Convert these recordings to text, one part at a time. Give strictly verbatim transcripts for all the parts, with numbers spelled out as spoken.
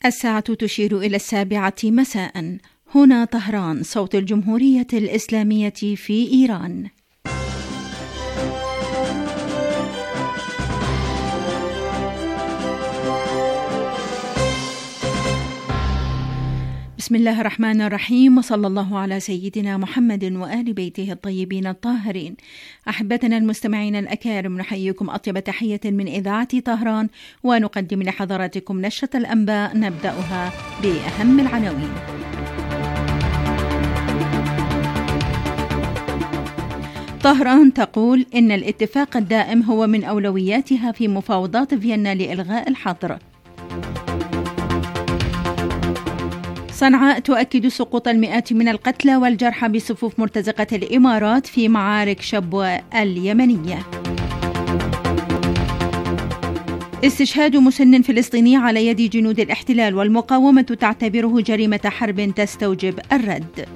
الساعة تشير إلى السابعة مساء. هنا طهران، صوت الجمهورية الإسلامية في إيران. بسم الله الرحمن الرحيم، وصلى الله على سيدنا محمد وآل بيته الطيبين الطاهرين. أحبتنا المستمعين الأكارم، نحييكم أطيب تحية من إذاعة طهران، ونقدم لحضراتكم نشرة الأنباء نبدأها بأهم العناوين. طهران تقول إن الاتفاق الدائم هو من أولوياتها في مفاوضات فيينا لإلغاء الحظر. صنعاء تؤكد سقوط المئات من القتلى والجرحى بصفوف مرتزقة الإمارات في معارك شبوة اليمنية. استشهاد مسن فلسطيني على يد جنود الاحتلال، والمقاومة تعتبره جريمة حرب تستوجب الرد.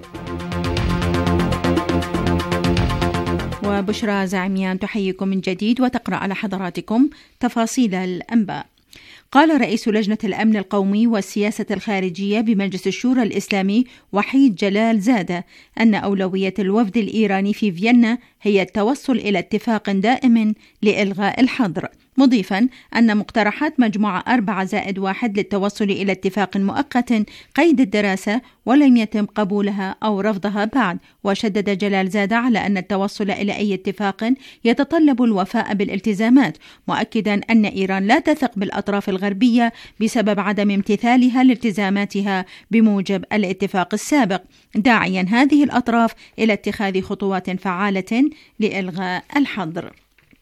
وبشرى زعميان تحييكم من جديد وتقرأ على حضراتكم تفاصيل الأنباء. قال رئيس لجنة الأمن القومي والسياسة الخارجية بمجلس الشورى الإسلامي وحيد جلال زادة أن أولوية الوفد الإيراني في فيينا هي التوصل إلى اتفاق دائم لإلغاء الحظر، مضيفا أن مقترحات مجموعة أربعة زائد واحد للتوصل إلى اتفاق مؤقت قيد الدراسة ولم يتم قبولها أو رفضها بعد. وشدد جلال زادة على أن التوصل إلى أي اتفاق يتطلب الوفاء بالالتزامات، مؤكدا أن إيران لا تثق بالأطراف الغربية بسبب عدم امتثالها لالتزاماتها بموجب الاتفاق السابق، داعيا هذه الأطراف إلى اتخاذ خطوات فعالة لإلغاء الحظر.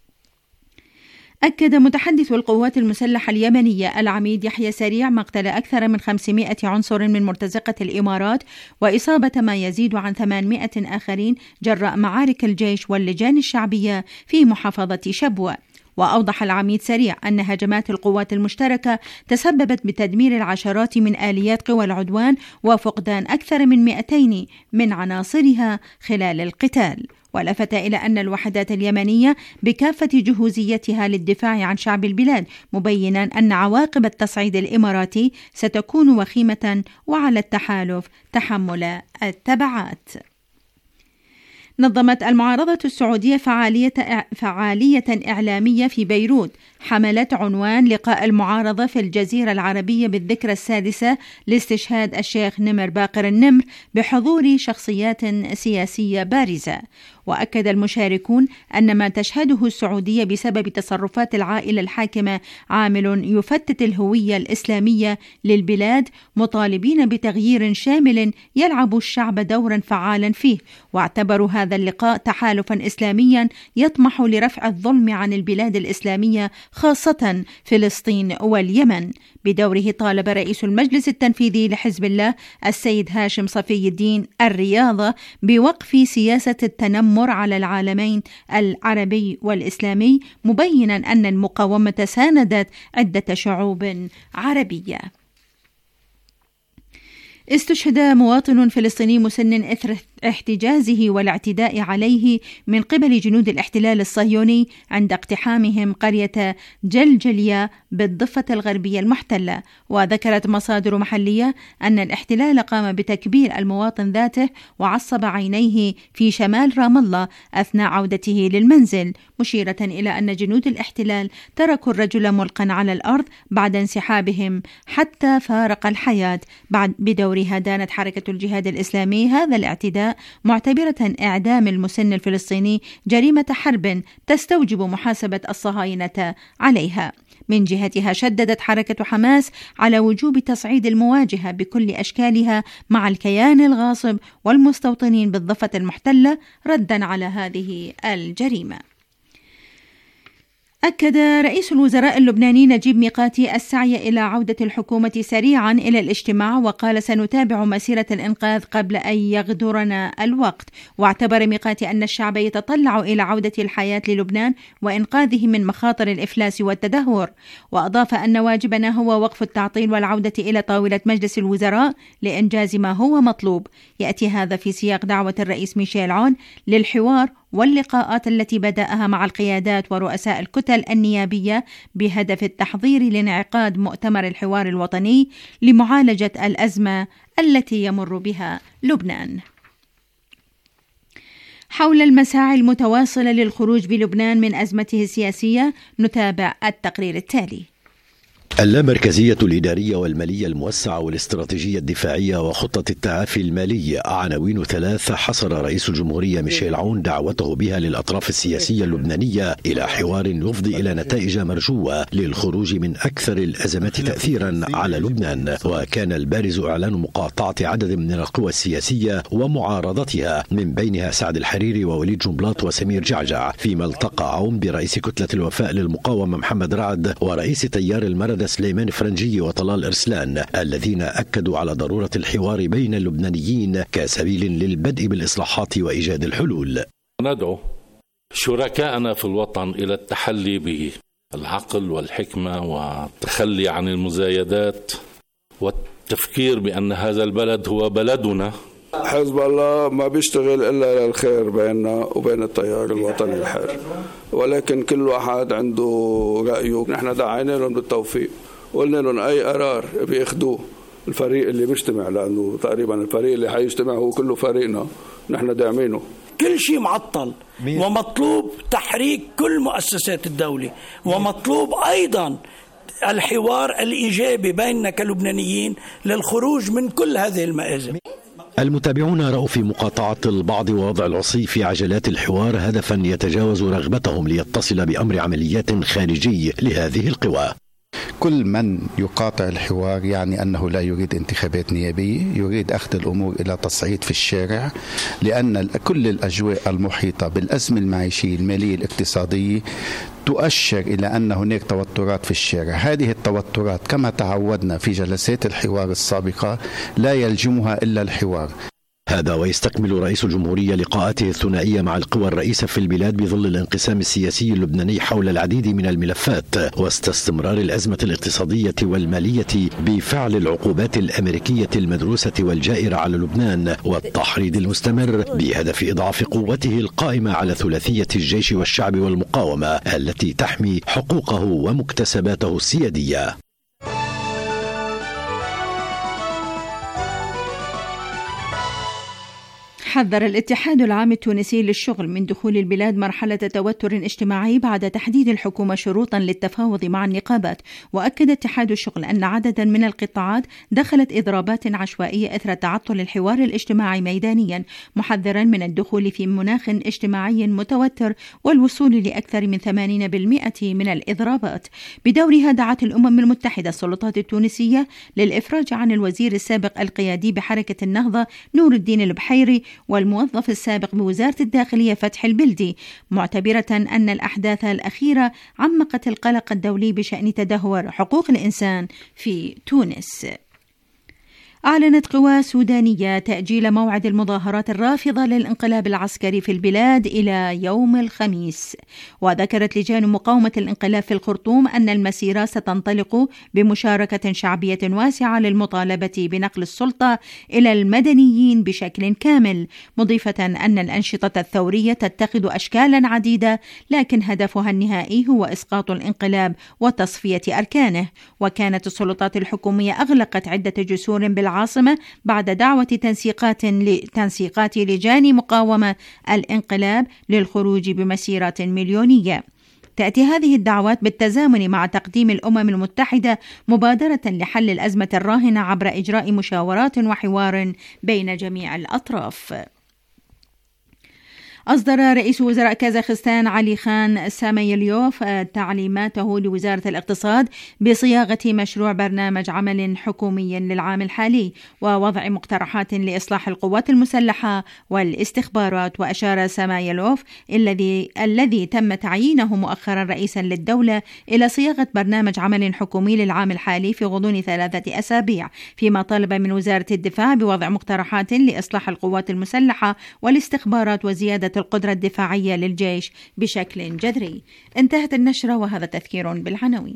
أكد متحدث القوات المسلحة اليمنية العميد يحيى سريع مقتل أكثر من خمسمائة عنصر من مرتزقة الإمارات وإصابة ما يزيد عن ثمانمائة آخرين جراء معارك الجيش واللجان الشعبية في محافظة شبوة. وأوضح العميد سريع أن هجمات القوات المشتركة تسببت بتدمير العشرات من آليات قوى العدوان وفقدان أكثر من مئتين من عناصرها خلال القتال. ولفت إلى أن الوحدات اليمنية بكافة جهوزيتها للدفاع عن شعب البلاد، مبينا أن عواقب التصعيد الإماراتي ستكون وخيمة وعلى التحالف تحمل التبعات. نظمت المعارضة السعودية فعالية, فعالية إعلامية في بيروت حملت عنوان لقاء المعارضة في الجزيرة العربية بالذكرى السادسة لاستشهاد الشيخ نمر باقر النمر بحضور شخصيات سياسية بارزة. وأكد المشاركون أن ما تشهده السعودية بسبب تصرفات العائلة الحاكمة عامل يفتت الهوية الإسلامية للبلاد، مطالبين بتغيير شامل يلعب الشعب دورا فعالا فيه. واعتبروا هذا اللقاء تحالفا إسلاميا يطمح لرفع الظلم عن البلاد الإسلامية خاصة فلسطين واليمن. بدوره طالب رئيس المجلس التنفيذي لحزب الله السيد هاشم صفي الدين الرياضة بوقف سياسة التنمر على العالمين العربي والإسلامي، مبينا أن المقاومة ساندت عدة شعوب عربية. استشهد مواطن فلسطيني مسن إثر احتجازه والاعتداء عليه من قبل جنود الاحتلال الصهيوني عند اقتحامهم قرية جلجلية بالضفة الغربية المحتلة. وذكرت مصادر محلية أن الاحتلال قام بتكبير المواطن ذاته وعصب عينيه في شمال رام الله أثناء عودته للمنزل، مشيرة إلى أن جنود الاحتلال تركوا الرجل ملقا على الأرض بعد انسحابهم حتى فارق الحياة. بعد بدورها دانت حركة الجهاد الإسلامي هذا الاعتداء، معتبرة إعدام المسن الفلسطيني جريمة حرب تستوجب محاسبة الصهاينة عليها. من جهتها شددت حركة حماس على وجوب تصعيد المواجهة بكل أشكالها مع الكيان الغاصب والمستوطنين بالضفة المحتلة ردا على هذه الجريمة. أكد رئيس الوزراء اللبناني نجيب ميقاتي السعي إلى عودة الحكومة سريعا إلى الاجتماع، وقال سنتابع مسيرة الإنقاذ قبل أن يغدرنا الوقت. واعتبر ميقاتي أن الشعب يتطلع إلى عودة الحياة للبنان وإنقاذه من مخاطر الإفلاس والتدهور. وأضاف أن واجبنا هو وقف التعطيل والعودة إلى طاولة مجلس الوزراء لإنجاز ما هو مطلوب. يأتي هذا في سياق دعوة الرئيس ميشيل عون للحوار واللقاءات التي بدأها مع القيادات ورؤساء الكتل النيابية بهدف التحضير لانعقاد مؤتمر الحوار الوطني لمعالجة الأزمة التي يمر بها لبنان. حول المساعي المتواصلة للخروج بلبنان من أزمته السياسية نتابع التقرير التالي. اللامركزية الإدارية والمالية الموسعة والاستراتيجية الدفاعية وخطة التعافي المالي عناوين ثلاثة حصر رئيس الجمهورية ميشيل عون دعوته بها للأطراف السياسية اللبنانية إلى حوار يفضي إلى نتائج مرجوة للخروج من أكثر الأزمات تأثيرا على لبنان. وكان البارز إعلان مقاطعة عدد من القوى السياسية ومعارضتها من بينها سعد الحريري ووليد جنبلاط وسمير جعجع، فيما التقى عون برئيس كتلة الوفاء للمقاومة محمد رعد ورئيس تيار المردة سليمان فرنجي وطلال إرسلان، الذين أكدوا على ضرورة الحوار بين اللبنانيين كسبيل للبدء بالإصلاحات وإيجاد الحلول. ندعو شركائنا في الوطن إلى التحلي بالعقل والحكمة والتخلي عن المزايدات والتفكير بأن هذا البلد هو بلدنا. حزب الله ما بيشتغل إلا للخير بيننا وبين التيار الوطني الحر، ولكن كل واحد عنده رأيه. نحن دعينا لهم بالتوفيق وقلنا لهم أي قرار بياخدوه الفريق اللي بيجتمع، لأنه تقريبا الفريق اللي حيجتمع هو كله فريقنا، نحن داعمينه. كل شيء معطل ومطلوب تحريك كل مؤسسات الدولة، ومطلوب أيضا الحوار الإيجابي بيننا كلبنانيين للخروج من كل هذه المآزم. المتابعون رأوا في مقاطعة البعض ووضع العصي في عجلات الحوار هدفا يتجاوز رغبتهم ليتصل بأمر عمليات خارجي لهذه القوى. كل من يقاطع الحوار يعني أنه لا يريد انتخابات نيابية، يريد أخذ الأمور إلى تصعيد في الشارع، لأن كل الأجواء المحيطة بالأزمة المعيشية المالية الاقتصادية تؤشر إلى أن هناك توترات في الشارع. هذه التوترات كما تعودنا في جلسات الحوار السابقة لا يلجمها إلا الحوار. هذا ويستكمل رئيس الجمهورية لقاءاته الثنائية مع القوى الرئيسة في البلاد بظل الانقسام السياسي اللبناني حول العديد من الملفات، وسط استمرار الأزمة الاقتصادية والمالية بفعل العقوبات الأمريكية المدروسة والجائرة على لبنان والتحريض المستمر بهدف إضعاف قوته القائمة على ثلاثية الجيش والشعب والمقاومة التي تحمي حقوقه ومكتسباته السيادية. حذر الاتحاد العام التونسي للشغل من دخول البلاد مرحلة توتر اجتماعي بعد تحديد الحكومة شروطا للتفاوض مع النقابات. وأكد اتحاد الشغل أن عددا من القطاعات دخلت إضرابات عشوائية إثر تعطل الحوار الاجتماعي ميدانيا، محذرا من الدخول في مناخ اجتماعي متوتر والوصول لأكثر من ثمانين بالمئة من الإضرابات. بدورها دعت الأمم المتحدة السلطات التونسية للإفراج عن الوزير السابق القيادي بحركة النهضة نور الدين البحيري والموظف السابق بوزارة الداخلية فتح البلدي، معتبرة أن الأحداث الأخيرة عمقت القلق الدولي بشأن تدهور حقوق الإنسان في تونس. أعلنت قوى سودانية تأجيل موعد المظاهرات الرافضة للانقلاب العسكري في البلاد إلى يوم الخميس. وذكرت لجان مقاومة الانقلاب في الخرطوم أن المسيرة ستنطلق بمشاركة شعبية واسعة للمطالبة بنقل السلطة إلى المدنيين بشكل كامل، مضيفة أن الأنشطة الثورية تتخذ أشكالا عديدة لكن هدفها النهائي هو إسقاط الانقلاب وتصفية أركانه. وكانت السلطات الحكومية أغلقت عدة جسور بالعاصمة بعد دعوة تنسيقات لتنسيقات لجان مقاومة الانقلاب للخروج بمسيرة مليونية. تأتي هذه الدعوات بالتزامن مع تقديم الأمم المتحدة مبادرة لحل الأزمة الراهنة عبر إجراء مشاورات وحوار بين جميع الأطراف. أصدر رئيس وزراء كازاخستان علي خان ساميليوف تعليماته لوزارة الاقتصاد بصياغة مشروع برنامج عمل حكومي للعام الحالي ووضع مقترحات لإصلاح القوات المسلحة والاستخبارات. وأشار ساميليوف الذي الذي تم تعيينه مؤخرا رئيسا للدولة إلى صياغة برنامج عمل حكومي للعام الحالي في غضون ثلاثة أسابيع، فيما طالب من وزارة الدفاع بوضع مقترحات لإصلاح القوات المسلحة والاستخبارات وزيادة القدرة الدفاعية للجيش بشكل جذري. انتهت النشرة وهذا تذكير بالعناوين.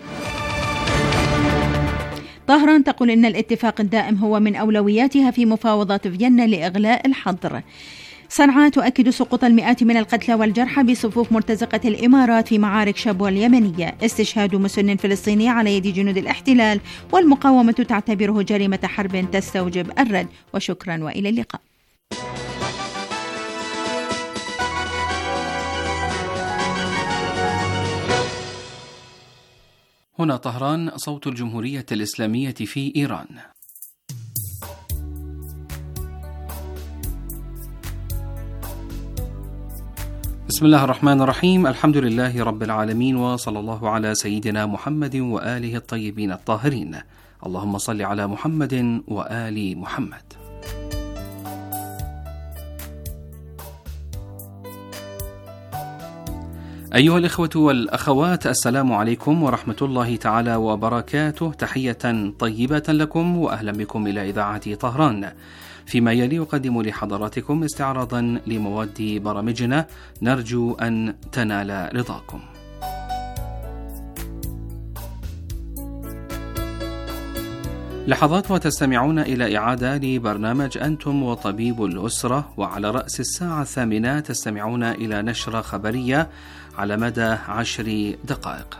طهران تقول إن الاتفاق الدائم هو من أولوياتها في مفاوضات فيينا لإغلاء الحظر. صنعاء تؤكد سقوط المئات من القتلى والجرحى بصفوف مرتزقة الإمارات في معارك شبوة اليمنية. استشهاد مسن فلسطيني على يد جنود الاحتلال والمقاومة تعتبره جريمة حرب تستوجب الرد. وشكرا وإلى اللقاء. هنا طهران، صوت الجمهورية الإسلامية في إيران. بسم الله الرحمن الرحيم، الحمد لله رب العالمين، وصلى الله على سيدنا محمد وآله الطيبين الطاهرين. اللهم صل على محمد وآل محمد. أيها الإخوة والأخوات، السلام عليكم ورحمة الله تعالى وبركاته. تحية طيبة لكم وأهلا بكم إلى إذاعة طهران. فيما يلي أقدم لحضراتكم استعراضا لمواد برامجنا، نرجو أن تنال رضاكم. لحظات وتستمعون إلى إعادة لبرنامج أنتم وطبيب الأسرة، وعلى رأس الساعة الثامنة تستمعون إلى نشرة خبرية على مدى عشر دقائق.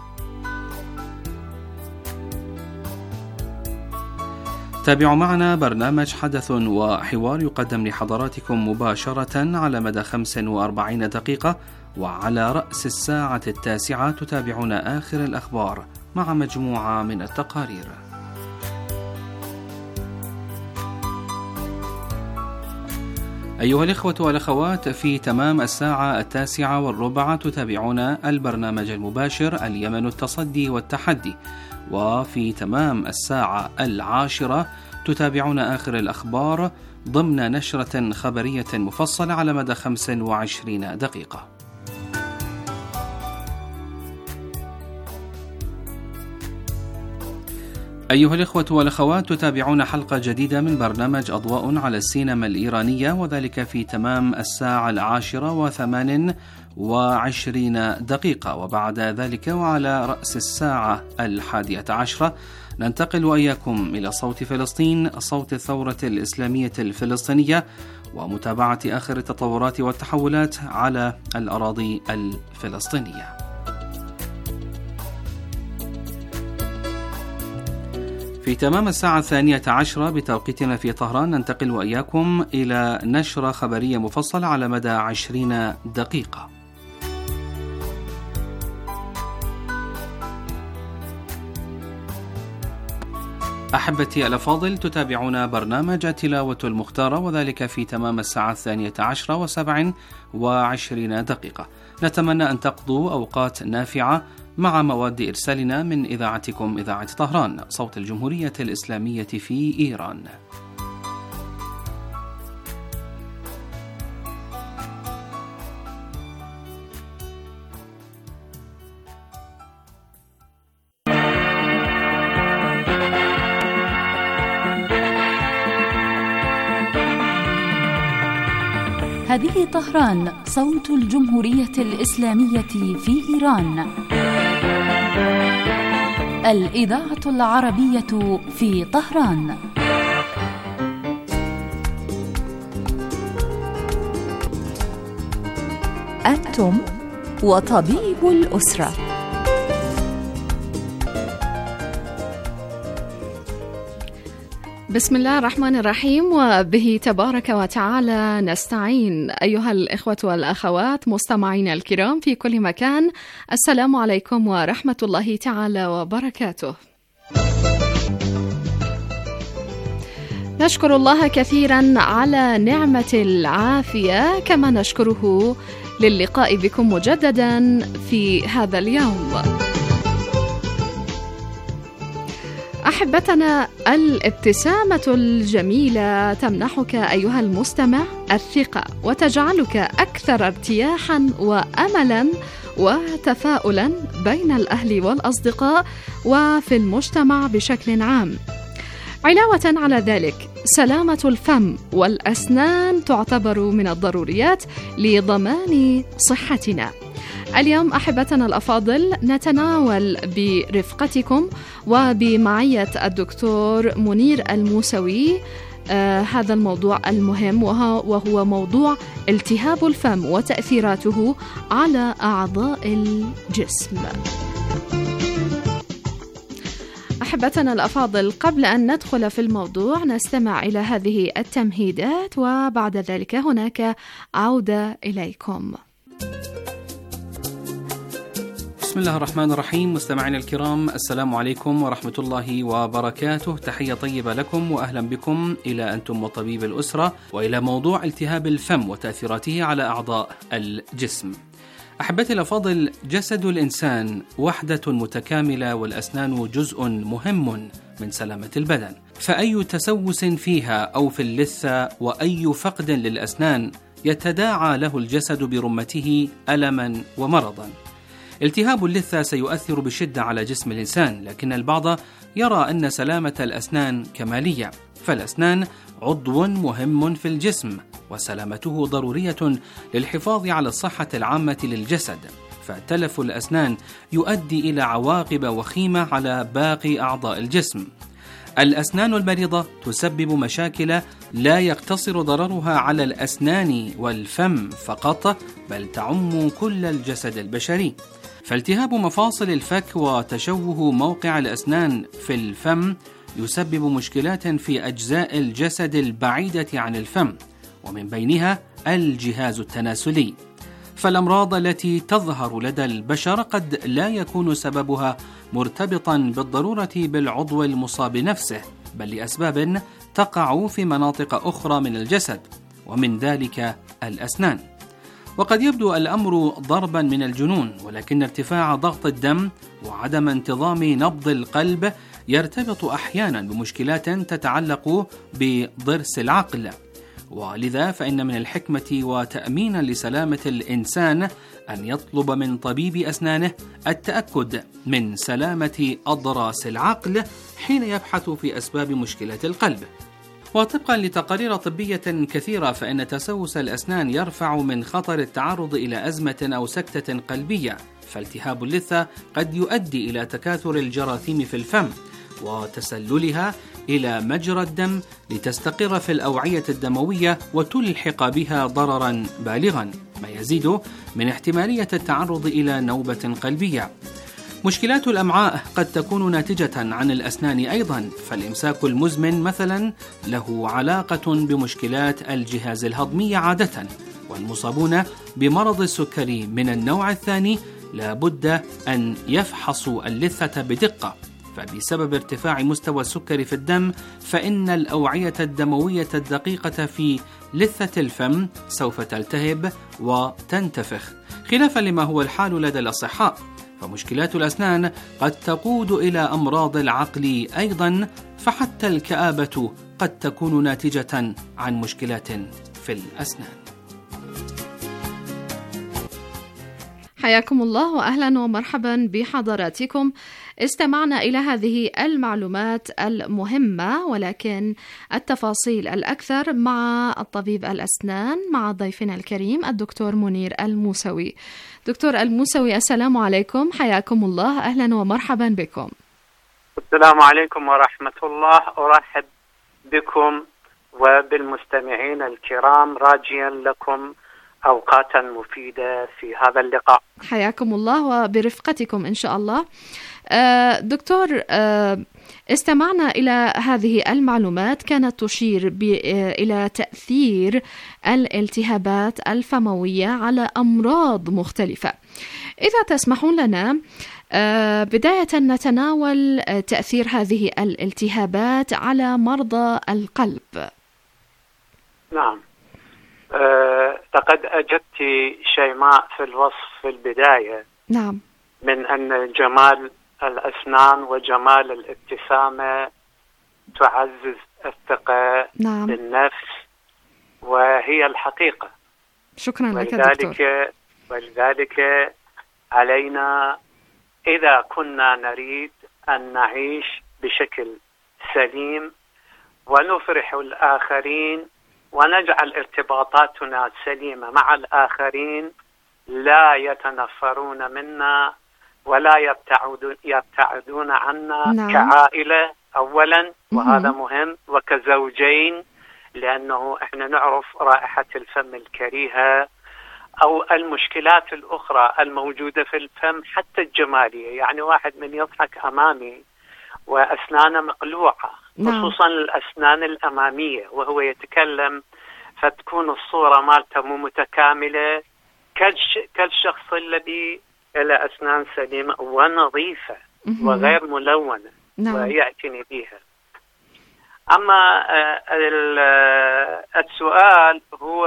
تابعوا معنا برنامج حدث وحوار يقدم لحضراتكم مباشرة على مدى خمس وأربعين دقيقة، وعلى رأس الساعة التاسعة تتابعون آخر الأخبار مع مجموعة من التقارير. أيها الإخوة والأخوات، في تمام الساعة التاسعة والربع تتابعون البرنامج المباشر اليمن التصدي والتحدي، وفي تمام الساعة العاشرة تتابعون آخر الأخبار ضمن نشرة خبرية مفصلة على مدى خمس وعشرين دقيقة. أيها الإخوة والأخوات، تتابعون حلقة جديدة من برنامج أضواء على السينما الإيرانية، وذلك في تمام الساعة العاشرة وثمان وعشرين دقيقة. وبعد ذلك وعلى رأس الساعة الحادية عشرة ننتقل وإياكم إلى صوت فلسطين، صوت الثورة الإسلامية الفلسطينية، ومتابعة آخر التطورات والتحولات على الأراضي الفلسطينية. في تمام الساعة الثانية عشرة بتوقيتنا في طهران ننتقل وإياكم إلى نشرة خبرية مفصلة على مدى عشرين دقيقة. أحبتي الأفاضل، تتابعون برنامج تلاوة المختارة، وذلك في تمام الساعة الثانية عشرة وسبع وعشرين دقيقة. نتمنى أن تقضوا أوقات نافعة مع مواد إرسالنا من إذاعتكم إذاعة طهران، صوت الجمهورية الإسلامية في إيران. هذه طهران، صوت الجمهورية الإسلامية في إيران، الإذاعة العربية في طهران. أنتم وطبيب الأسرة. بسم الله الرحمن الرحيم، وبه تبارك وتعالى نستعين. أيها الإخوة والأخوات مستمعين الكرام في كل مكان، السلام عليكم ورحمة الله تعالى وبركاته. نشكر الله كثيرا على نعمة العافية، كما نشكره للقاء بكم مجددا في هذا اليوم. أحبتنا، الابتسامة الجميلة تمنحك أيها المستمع الثقة وتجعلك أكثر ارتياحا وأملا وتفاؤلا بين الأهل والأصدقاء وفي المجتمع بشكل عام. علاوة على ذلك، سلامة الفم والأسنان تعتبر من الضروريات لضمان صحتنا. اليوم أحبتنا الأفاضل نتناول برفقتكم وبمعية الدكتور منير الموسوي آه هذا الموضوع المهم، وهو موضوع التهاب الفم وتأثيراته على أعضاء الجسم. أحبتنا الأفاضل، قبل أن ندخل في الموضوع نستمع إلى هذه التمهيدات، وبعد ذلك هناك عودة إليكم. بسم الله الرحمن الرحيم. مستمعينا الكرام، السلام عليكم ورحمة الله وبركاته. تحية طيبة لكم وأهلا بكم إلى أنتم وطبيب الأسرة، وإلى موضوع التهاب الفم وتأثيراته على أعضاء الجسم. أحبتي الأفاضل، جسد الإنسان وحدة متكاملة، والأسنان جزء مهم من سلامة البدن، فأي تسوس فيها أو في اللثة وأي فقد للأسنان يتداعى له الجسد برمته ألما ومرضا. التهاب اللثة سيؤثر بشدة على جسم الإنسان، لكن البعض يرى أن سلامة الأسنان كمالية، فالأسنان عضو مهم في الجسم، وسلامته ضرورية للحفاظ على الصحة العامة للجسد، فتلف الأسنان يؤدي إلى عواقب وخيمة على باقي أعضاء الجسم. الأسنان المريضة تسبب مشاكل لا يقتصر ضررها على الأسنان والفم فقط، بل تعم كل الجسد البشري. فالتهاب مفاصل الفك وتشوه موقع الأسنان في الفم يسبب مشكلات في أجزاء الجسد البعيدة عن الفم، ومن بينها الجهاز التناسلي. فالأمراض التي تظهر لدى البشر قد لا يكون سببها مرتبطا بالضرورة بالعضو المصاب نفسه، بل لأسباب تقع في مناطق أخرى من الجسد، ومن ذلك الأسنان. وقد يبدو الأمر ضربا من الجنون، ولكن ارتفاع ضغط الدم وعدم انتظام نبض القلب يرتبط أحيانا بمشكلات تتعلق بضرس العقل. ولذا فإن من الحكمة وتأمينا لسلامة الإنسان أن يطلب من طبيب أسنانه التأكد من سلامة أضراس العقل حين يبحث في أسباب مشكلة القلب. وطبقا لتقارير طبية كثيرة، فإن تسوس الأسنان يرفع من خطر التعرض إلى أزمة أو سكتة قلبية، فالتهاب اللثة قد يؤدي إلى تكاثر الجراثيم في الفم وتسللها إلى مجرى الدم لتستقر في الأوعية الدموية وتلحق بها ضررا بالغا، ما يزيد من احتمالية التعرض إلى نوبة قلبية. مشكلات الأمعاء قد تكون ناتجة عن الأسنان أيضا، فالإمساك المزمن مثلا له علاقة بمشكلات الجهاز الهضمي عادة، والمصابون بمرض السكري من النوع الثاني لا بد أن يفحصوا اللثة بدقة، فبسبب ارتفاع مستوى السكر في الدم فإن الأوعية الدموية الدقيقة في لثة الفم سوف تلتهب وتنتفخ، خلافا لما هو الحال لدى الأصحاء. فمشكلات الأسنان قد تقود إلى أمراض العقل أيضا، فحتى الكآبة قد تكون ناتجة عن مشكلات في الأسنان. حياكم الله وأهلا ومرحبا بحضراتكم. استمعنا إلى هذه المعلومات المهمة، ولكن التفاصيل الأكثر مع الطبيب الأسنان، مع ضيفنا الكريم الدكتور منير الموسوي. دكتور الموسوي، السلام عليكم، حياكم الله، أهلا ومرحبا بكم. السلام عليكم ورحمة الله. أرحب بكم وبالمستمعين الكرام، راجيا لكم أوقاتا مفيدة في هذا اللقاء. حياكم الله وبرفقتكم إن شاء الله. دكتور، استمعنا إلى هذه المعلومات كانت تشير إلى تأثير الالتهابات الفموية على أمراض مختلفة. إذا تسمحون لنا بداية نتناول تأثير هذه الالتهابات على مرضى القلب. نعم، أه، لقد أجدت شيماء في الوصف في البداية. نعم. من أن جمال الأسنان وجمال الابتسامة تعزز الثقة نعم. بالنفس، وهي الحقيقة. شكرا لك دكتور. ولذلك علينا إذا كنا نريد أن نعيش بشكل سليم ونفرح الآخرين ونجعل ارتباطاتنا سليمة مع الآخرين، لا يتنفرون منا ولا يبتعدون, يبتعدون عنا. نعم. كعائلة أولا، وهذا مهم، وكزوجين لأنه إحنا نعرف رائحة الفم الكريهة أو المشكلات الأخرى الموجودة في الفم حتى الجمالية. يعني واحد من يضحك أمامي وأسنانه مقلوعة، خصوصا الأسنان الأمامية، وهو يتكلم فتكون الصورة مالته مو متكاملة كالشخص الذي له أسنان سليمة ونظيفة وغير ملونة ويعتني بها. أما السؤال هو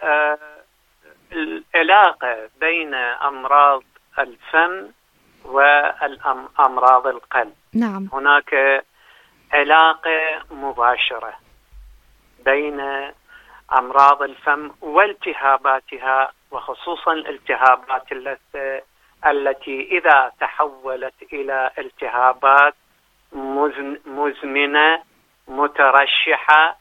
العلاقة بين أمراض الفم وأمراض القلب. نعم. هناك علاقة مباشرة بين أمراض الفم والتهاباتها، وخصوصا الالتهابات التي إذا تحولت إلى التهابات مزمنة مترشحة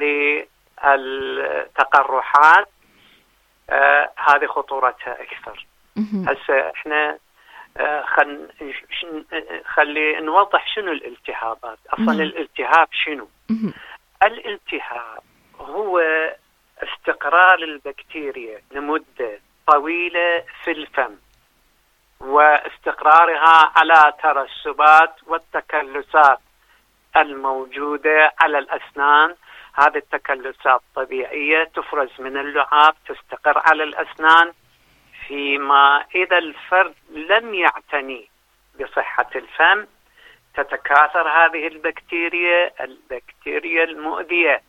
للتقرحات، آه هذه خطورتها أكثر. هسه احنا آه خل... خلي نوضح شنو الالتهابات. أصلا مم. الالتهاب شنو؟ مم. الالتهاب هو استقرار البكتيريا لمدة طويلة في الفم، واستقرارها على ترسبات والتكلسات الموجودة على الأسنان. هذه التكلسات طبيعية تفرز من اللعاب تستقر على الأسنان، فيما إذا الفرد لم يعتني بصحة الفم تتكاثر هذه البكتيريا البكتيريا المؤذية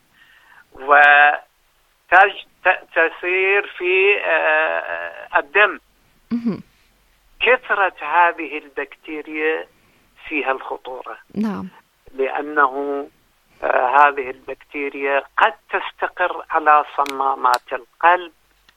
وتسير في الدم. كثرة هذه البكتيريا فيها الخطورة. نعم. لأنه آه هذه البكتيريا قد تستقر على صمامات القلب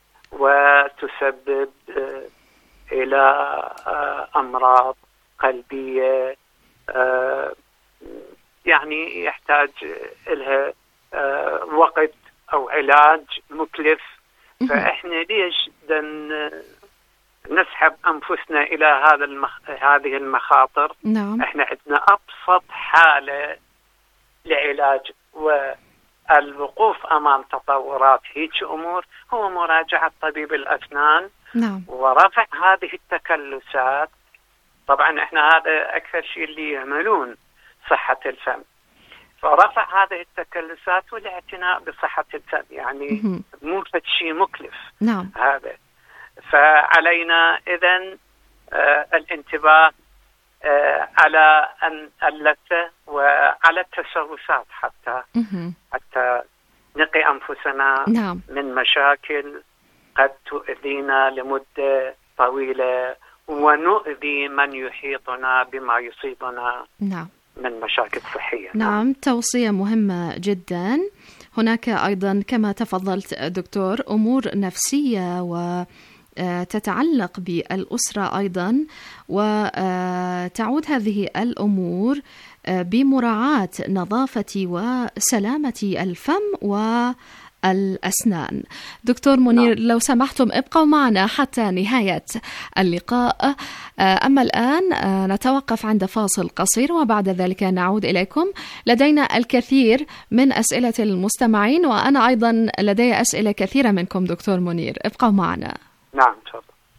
وتسبب آه إلى آه أمراض قلبية، آه يعني يحتاج لها آه وقت أو علاج مكلف. فإحنا ليش دن نسحب أنفسنا إلى هذا المخ... هذه المخاطر؟ نعم. إحنا عندنا أبسط حالة لعلاج والوقوف أمام تطورات هيك أمور هو مراجعة طبيب الأسنان. نعم. ورفع هذه التكلسات. طبعا إحنا هذا أكثر شيء اللي يهملون صحة الفم، فرفع هذه التكلسات والاعتناء بصحة الفم يعني مو شيء مكلف. نعم. هذا فعلينا إذن آه الانتباه آه على أن اللثة وعلى التسوسات حتى مه. حتى نقي أنفسنا نعم. من مشاكل قد تؤذينا لمدة طويلة ونؤذي من يحيطنا بما يصيبنا نعم. من مشاكل صحية. نعم. نعم. توصية مهمة جدا. هناك أيضا كما تفضلت دكتور أمور نفسية و تتعلق بالأسرة أيضا، وتعود هذه الأمور بمراعاة نظافة وسلامة الفم والأسنان. دكتور منير لو سمحتم ابقوا معنا حتى نهاية اللقاء. أما الآن نتوقف عند فاصل قصير وبعد ذلك نعود إليكم. لدينا الكثير من أسئلة المستمعين وأنا أيضا لدي أسئلة كثيرة منكم دكتور منير، ابقوا معنا. نعم تفضل.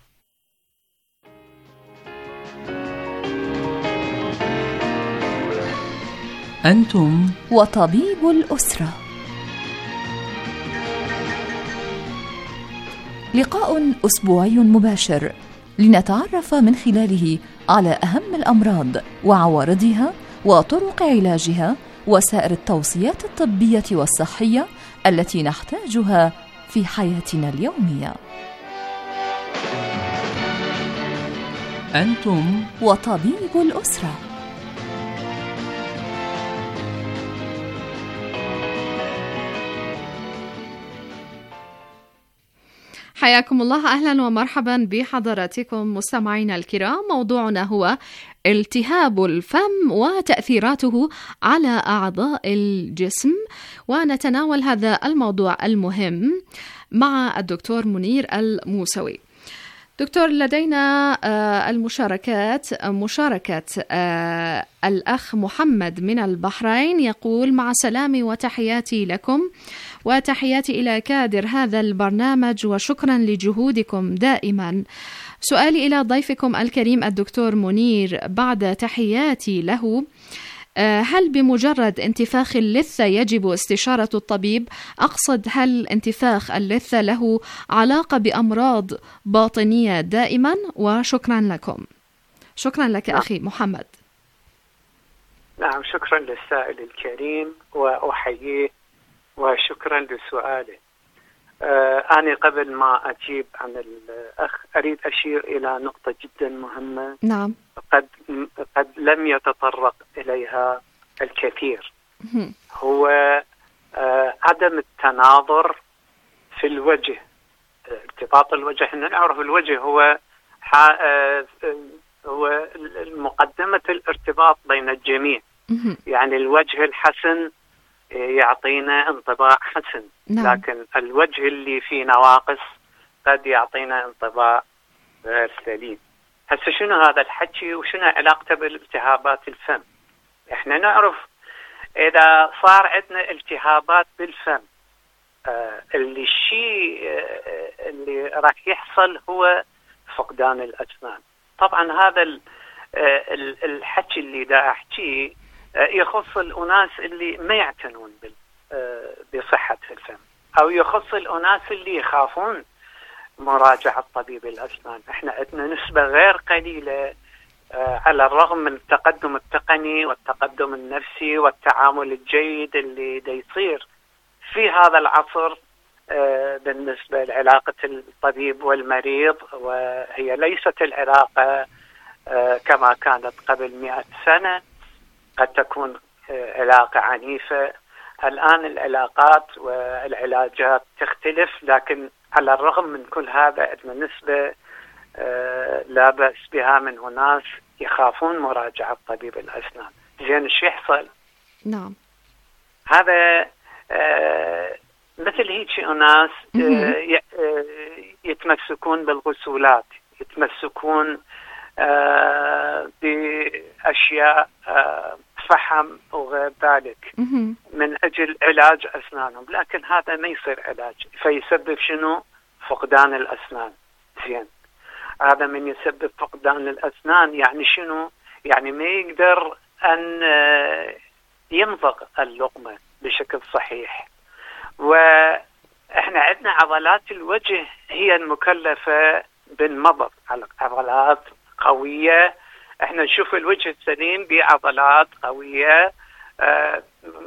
أنتم وطبيب الأسرة. لقاء أسبوعي مباشر لنتعرف من خلاله على أهم الأمراض وعوارضها وطرق علاجها وسائر التوصيات الطبية والصحية التي نحتاجها في حياتنا اليومية. أنتم وطبيب الأسرة. حياكم الله، أهلا ومرحبا بحضراتكم مستمعينا الكرام. موضوعنا هو التهاب الفم وتأثيراته على أعضاء الجسم، ونتناول هذا الموضوع المهم مع الدكتور منير الموسوي. دكتور، لدينا المشاركات مشاركة الأخ محمد من البحرين يقول: مع سلامي وتحياتي لكم وتحياتي إلى كادر هذا البرنامج وشكرا لجهودكم دائما. سؤالي إلى ضيفكم الكريم الدكتور منير بعد تحياتي له: هل بمجرد انتفاخ اللثة يجب استشارة الطبيب؟ أقصد، هل انتفاخ اللثة له علاقة بأمراض باطنية دائما؟ وشكرا لكم. شكرا لك نعم. أخي محمد. نعم، شكرا للسائل الكريم وأحييه وشكرا لسؤاله. آه أنا قبل ما أجيب عن الأخ أريد أشير إلى نقطة جدا مهمة. نعم. قد قد لم يتطرق إليها الكثير. هو آه عدم التناظر في الوجه. ارتباط الوجه، احنا نعرف الوجه هو آه هو مقدمة الارتباط بين الجميع. يعني الوجه الحسن يعطينا انطباع حسن. نعم. لكن الوجه اللي فيه نواقص قد يعطينا انطباع غير سليم. هسه شنو هذا الحكي وشنو علاقته بالالتهابات الفم؟ احنا نعرف اذا صار عندنا التهابات بالفم آه اللي الشيء آه اللي راح يحصل هو فقدان الاسنان. طبعا هذا آه الحكي اللي دا احكيه آه يخص الاناس اللي ما يعتنون آه بصحة الفم، او يخص الاناس اللي يخافون مراجعة طبيب الأسنان. احنا عندنا نسبة غير قليلة آه على الرغم من التقدم التقني والتقدم النفسي والتعامل الجيد اللي دا يصير في هذا العصر آه بالنسبة لعلاقة الطبيب والمريض، وهي ليست العلاقة آه كما كانت قبل مئة سنة. قد تكون آه علاقة عنيفة. الآن العلاقات والعلاجات تختلف، لكن على الرغم من كل هذا عندنا نسبة آه لا بأس بها من أناس يخافون مراجعة طبيب الأسنان. زين شو يحصل؟ نعم. هذا آه مثل هيك أناس آه يتمسكون بالغسولات، يتمسكون آه بأشياء آه فحم وغير ذلك من أجل علاج أسنانهم، لكن هذا ما يصير علاج، فيسبب شنو؟ فقدان الأسنان. زين هذا من يسبب فقدان الأسنان يعني شنو؟ يعني ما يقدر أن يمضغ اللقمة بشكل صحيح. وإحنا عندنا عضلات الوجه هي المكلفة بالمضغ، عضلات قوية. احنا نشوف الوجه السليم بعضلات قوية. آه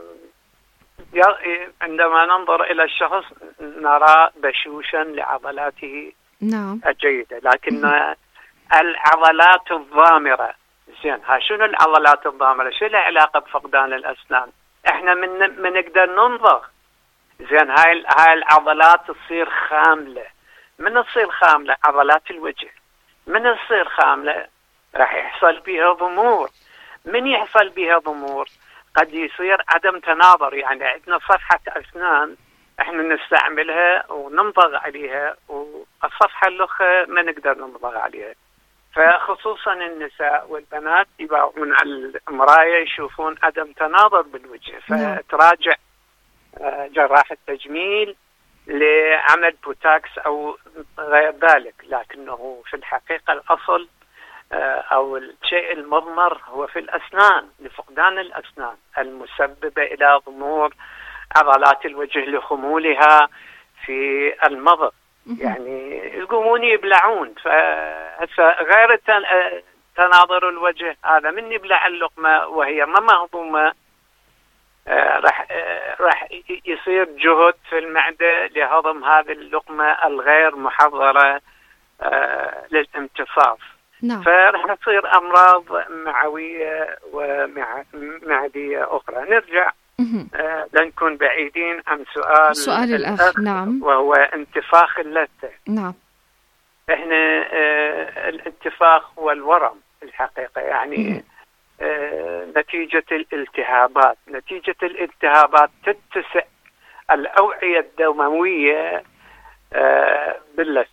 عندما ننظر إلى الشخص نرى بشوشا لعضلاته نعم. الجيدة، لكن العضلات الضامرة، زين ها شنو العضلات الضامرة؟ شو لها علاقة بفقدان الأسنان؟ احنا من من نقدر ننضغ. زين هاي هاي العضلات تصير خاملة. من تصير خاملة؟ عضلات الوجه من تصير خاملة راح يحصل بها ضمور. من يحصل بها ضمور قد يصير عدم تناظر. يعني عندنا صفحة أسنان احنا نستعملها ونمضغ عليها، والصفحة الأخرى ما نقدر نمضغ عليها. فخصوصا النساء والبنات يباعون على المراية يشوفون عدم تناظر بالوجه، فتراجع جراح التجميل لعمل بوتاكس أو غير ذلك. لكنه في الحقيقة الأصل أو الشيء المضمر هو في الأسنان، لفقدان الأسنان المسببة إلى ضمور عضلات الوجه لخمولها في المضغ. يعني يقومون يبلعون. فغير تناظر الوجه هذا من يبلع اللقمة وهي ما مهضومة راح راح يصير جهد في المعدة لهضم هذه اللقمة الغير محضرة للامتصاص. نعم. فراح تصير أمراض معوية ومعدية أخرى. نرجع آه لنكون بعيدين عن سؤال سؤال الأخ, الأخ نعم. وهو انتفاخ اللثة. نعم. احنا آه الانتفاخ والورم الحقيقة يعني آه نتيجة الالتهابات نتيجة الالتهابات تتسع الأوعية الدموية آه باللثة.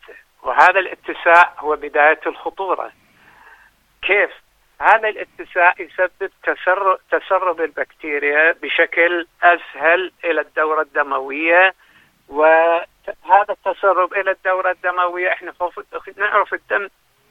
وهذا الاتساع هو بداية الخطورة. كيف؟ هذا الاتساع يسبب تسرب, تسرب البكتيريا بشكل أسهل إلى الدورة الدموية، وهذا التسرب إلى الدورة الدموية احنا نعرف الدم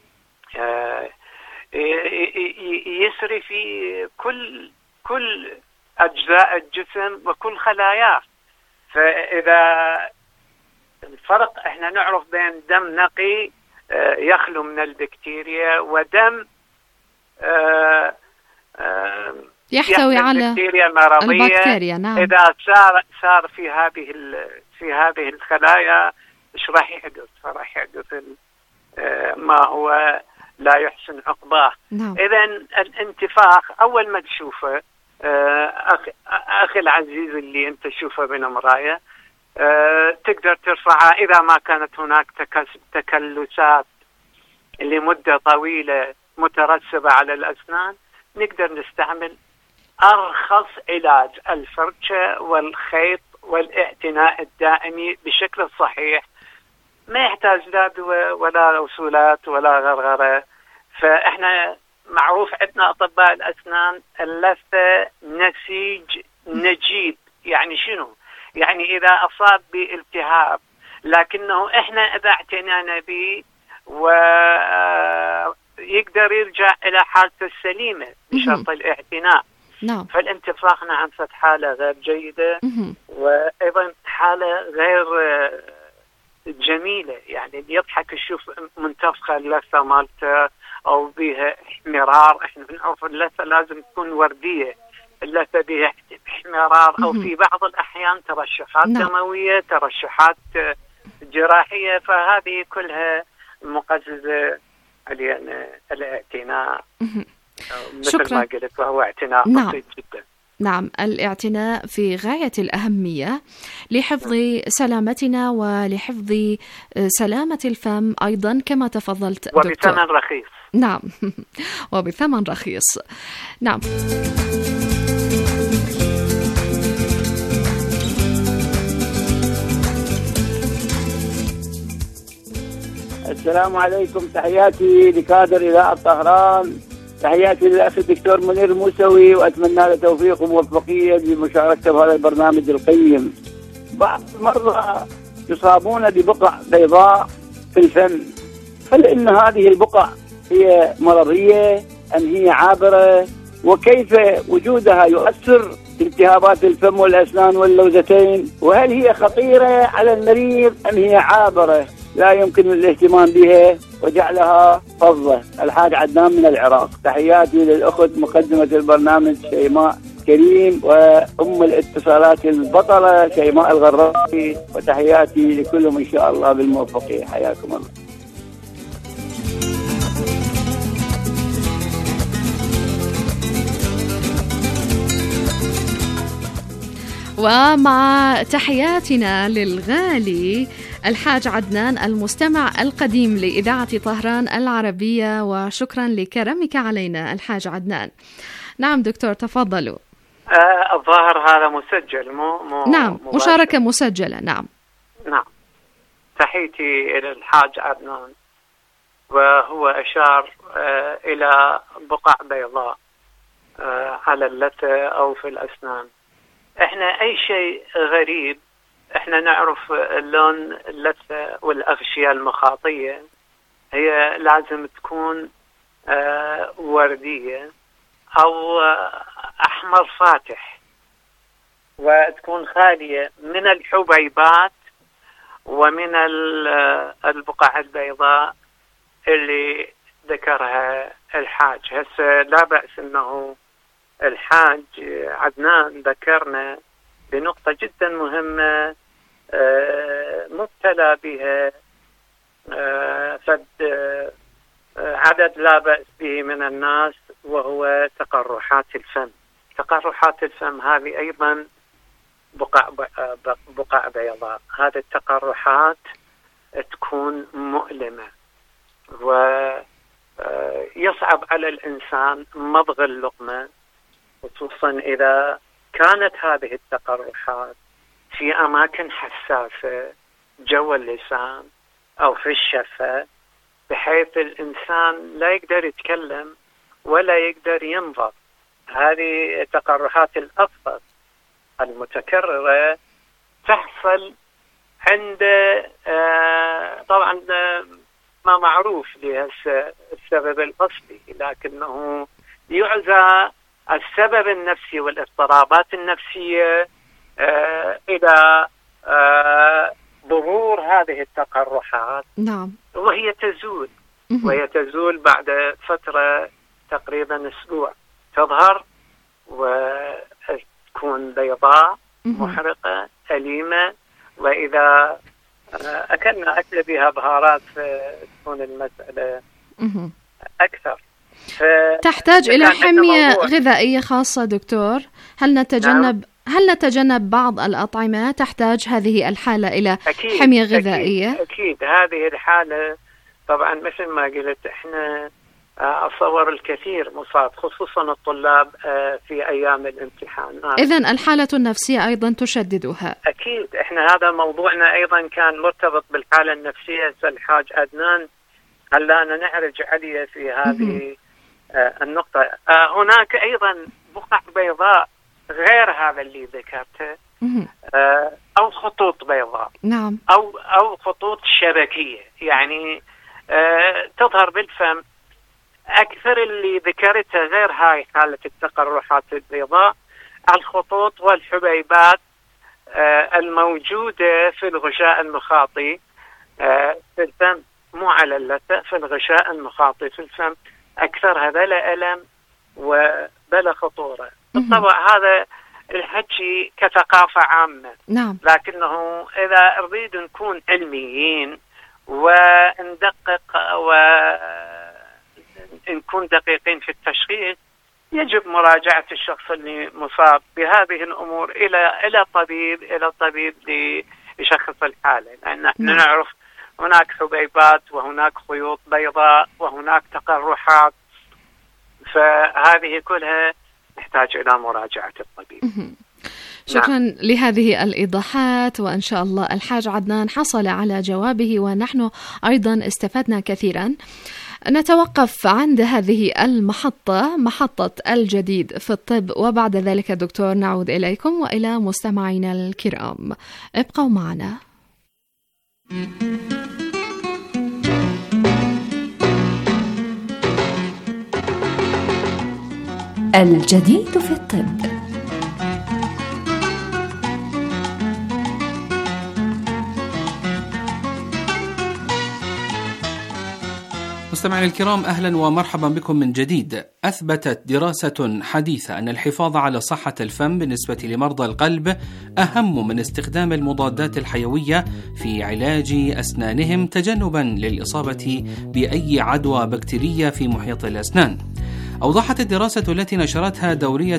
يسري في كل كل أجزاء الجسم وكل خلاياه. فإذا الفرق احنا نعرف بين دم نقي يخلو من البكتيريا ودم يحتوي على البكتيريا المرضية. البكتيريا نعم. إذا صار صار في هذه في هذه الخلايا ايش راح يحدث؟ راح يحدث ما هو لا يحسن عقباه. نعم. إذا الانتفاخ أول ما تشوفه أخي, أخي العزيز اللي أنت تشوفه بنمراية تقدر ترفعها إذا ما كانت هناك تكلسات لمدة طويلة مترسبة على الأسنان. نقدر نستعمل أرخص علاج الفرشة والخيط والاعتناء الدائمي بشكل صحيح، ما يحتاج لا دواء ولا وصولات ولا غرغرة. فإحنا معروف عندنا أطباء الأسنان اللثة نسيج نجيب. يعني شنو؟ يعني إذا أصاب بالتهاب لكنه إحنا إذا اعتنينا به ويقدر يرجع إلى حالته السليمة بشرط الاعتناء. نعم. فالانتفاخ نعم حالة غير جيدة وأيضا حالة غير جميلة. يعني اللي يضحك يشوف منتفخة اللثة مالته أو بها احمرار. احنا بنعرف اللثة لازم تكون وردية، اللثة بها احمرار أو في بعض الأحيان ترشحات نعم. دموية، ترشحات جراحية. فهذه كلها مقززة علينا الاعتناء مثل ما قلت، وهو اعتناء نعم. بسيط جدا. نعم، الاعتناء في غاية الأهمية لحفظ سلامتنا ولحفظ سلامة الفم أيضا كما تفضلت دكتور. وبثمن رخيص. نعم وبثمن رخيص. نعم. السلام عليكم، تحياتي لكادر إذاعة طهران، تحياتي للأخ الدكتور منير الموسوي، وأتمنى له توفيق وموفقية لمشاركته بهذا البرنامج القيم. بعض المرضى يصابون ببقع بيضاء في الفم، هل إن هذه البقع هي مرضية أم هي عابرة؟ وكيف وجودها يؤثر في التهابات الفم والأسنان واللوزتين؟ وهل هي خطيرة على المريض أم هي عابرة لا يمكن الاهتمام بها وجعلها فضة؟ الحاج عدنان من العراق. تحياتي للأخت مقدمة البرنامج شيماء كريم وأم الاتصالات البطلة شيماء الغرابي، وتحياتي لكلهم إن شاء الله بالموفقية. حياكم الله. ومع تحياتنا للغالي الحاج عدنان المستمع القديم لإذاعة طهران العربية، وشكرا لكرمك علينا الحاج عدنان. نعم دكتور تفضلوا. آه الظاهر هذا مسجل مو, مو نعم مباشر. مشاركة مسجلة. نعم نعم. تحيتي إلى الحاج عدنان، وهو أشار آه إلى بقع بيضاء آه على اللثة أو في الأسنان. احنا أي شيء غريب احنا نعرف اللون اللثة والأغشية المخاطية هي لازم تكون آه وردية أو آه أحمر فاتح، وتكون خالية من الحبيبات ومن البقع البيضاء اللي ذكرها الحاج. هسه لا بأس أنه الحاج عدنان ذكرنا بنقطة جدا مهمة مبتلى بها فد عدد لا بأس به من الناس، وهو تقرحات الفم. تقرحات الفم هذه أيضا بقع بقع بيضاء. هذه التقرحات تكون مؤلمة ويصعب على الإنسان مضغ اللقمة، خصوصا إذا كانت هذه التقرحات في أماكن حساسة، جوا اللسان أو في الشفة، بحيث الإنسان لا يقدر يتكلم ولا يقدر ينظر. هذه تقرحات الأطفال المتكررة تحصل عند طبعا ما معروف للسبب الأصلي، لكنه يعزى السبب النفسي والاضطرابات النفسية إلى ظهور هذه التقرحات. نعم. وهي تزول وهي تزول بعد فترة تقريبا أسبوع، تظهر وتكون بيضاء محرقة أليمة، وإذا أكلنا أكل بها بهارات تكون المسألة أكثر. تحتاج إلى حمية غذائية خاصة دكتور؟ هل نتجنب نعم. هل نتجنب بعض الأطعمة تحتاج هذه الحالة إلى أكيد حمية غذائية؟ أكيد, أكيد هذه الحالة طبعا مثل ما قلت إحنا أصور الكثير مصاب، خصوصا الطلاب في أيام الامتحان. إذن الحالة النفسية أيضا تشددها. أكيد، إحنا هذا موضوعنا أيضا كان مرتبط بالحالة النفسية. الحاج عدنان خلانا نعرج عليه في هذه النقطة. هناك أيضا بقع بيضاء غير هذا اللي ذكرته، أو خطوط بيضاء. نعم. أو أو خطوط شبكية، يعني تظهر بالفم. أكثر اللي ذكرته غير هاي حالة التقرحات البيضاء، الخطوط والحبيبات الموجودة في الغشاء المخاطي في الفم، مو على اللثة، في الغشاء المخاطي في الفم. أكثر بلا ألم وبلا خطورة. بالطبع هذا الحكي كثقافة عامة. نعم. لكنه إذا نريد نكون علميين وندقق ونكون دقيقين في التشخيص، يجب مراجعة الشخص اللي مصاب بهذه الأمور إلى إلى طبيب إلى طبيب ليشخص الحالة، لأن احنا نعم. نعرف هناك حبيبات وهناك خيوط بيضاء وهناك تقرحات، فهذه كلها نحتاج إلى مراجعة الطبيب. شكرا نعم. لهذه الإيضاحات، وإن شاء الله الحاج عدنان حصل على جوابه ونحن أيضا استفدنا كثيرا. نتوقف عند هذه المحطة، محطة الجديد في الطب، وبعد ذلك دكتور نعود إليكم وإلى مستمعينا الكرام. ابقوا معنا. الجديد في الطب. مستمعينا الكرام، أهلا ومرحبا بكم من جديد. أثبتت دراسة حديثة أن الحفاظ على صحة الفم بالنسبة لمرضى القلب أهم من استخدام المضادات الحيوية في علاج أسنانهم تجنبا للإصابة بأي عدوى بكتيرية في محيط الأسنان. أوضحت الدراسة التي نشرتها دورية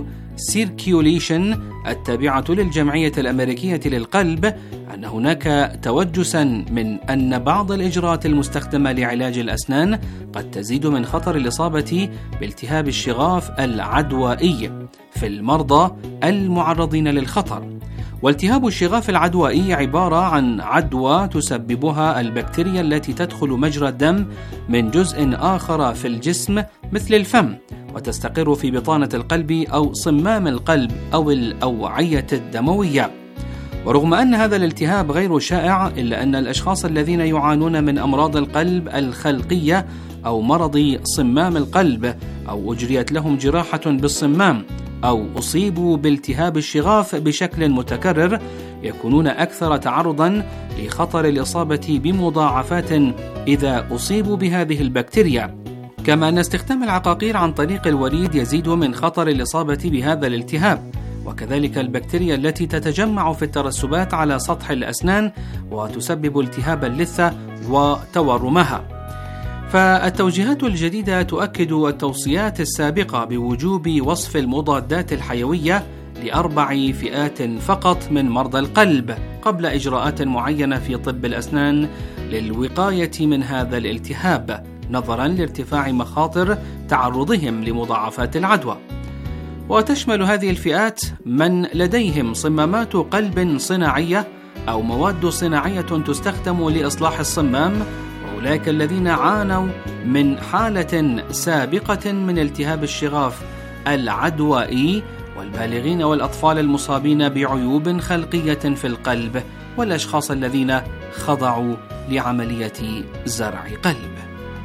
سيركيوليشن التابعة للجمعية الأمريكية للقلب أن هناك توجسا من أن بعض الإجراءات المستخدمة لعلاج الأسنان قد تزيد من خطر الإصابة بالتهاب الشغاف العدوائي في المرضى المعرضين للخطر. والتهاب الشغاف العدوائي عبارة عن عدوى تسببها البكتيريا التي تدخل مجرى الدم من جزء آخر في الجسم مثل الفم، وتستقر في بطانة القلب أو صمام القلب أو الأوعية الدموية. ورغم أن هذا الالتهاب غير شائع، إلا أن الأشخاص الذين يعانون من أمراض القلب الخلقية أو مرض صمام القلب أو أجريت لهم جراحة بالصمام أو أصيبوا بالتهاب الشغاف بشكل متكرر يكونون أكثر تعرضا لخطر الإصابة بمضاعفات إذا أصيبوا بهذه البكتيريا. كما أن استخدام العقاقير عن طريق الوريد يزيد من خطر الإصابة بهذا الالتهاب، وكذلك البكتيريا التي تتجمع في الترسبات على سطح الأسنان وتسبب التهاب اللثة وتورمها. فالتوجيهات الجديدة تؤكد التوصيات السابقة بوجوب وصف المضادات الحيوية لأربع فئات فقط من مرضى القلب قبل إجراءات معينة في طب الأسنان للوقاية من هذا الالتهاب، نظرا لارتفاع مخاطر تعرضهم لمضاعفات العدوى. وتشمل هذه الفئات من لديهم صمامات قلب صناعية أو مواد صناعية تستخدم لإصلاح الصمام، وأولئك الذين عانوا من حالة سابقة من التهاب الشغاف العدوائي، والبالغين والأطفال المصابين بعيوب خلقية في القلب، والأشخاص الذين خضعوا لعملية زرع قلب.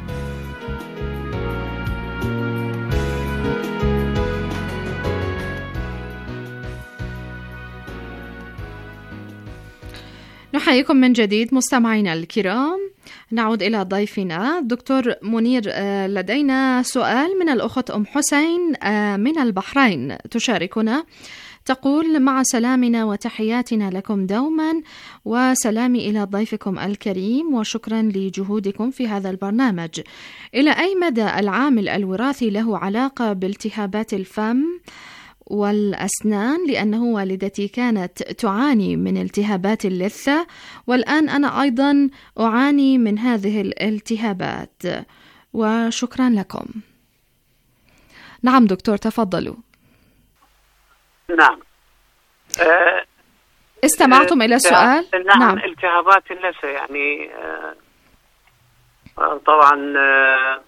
نحييكم من جديد مستمعينا الكرام. نعود إلى ضيفنا دكتور منير. لدينا سؤال من الأخت أم حسين من البحرين تشاركنا، تقول: مع سلامنا وتحياتنا لكم دوما، وسلامي إلى ضيفكم الكريم، وشكرا لجهودكم في هذا البرنامج. إلى أي مدى العامل الوراثي له علاقة بالتهابات الفم والأسنان؟ لأنه والدتي كانت تعاني من التهابات اللثة، والآن أنا أيضا أعاني من هذه الالتهابات، وشكرا لكم. نعم دكتور، تفضلوا. نعم. أه استمعتم أه إلى السؤال؟ نعم, نعم. التهابات اللثة يعني أه طبعا أه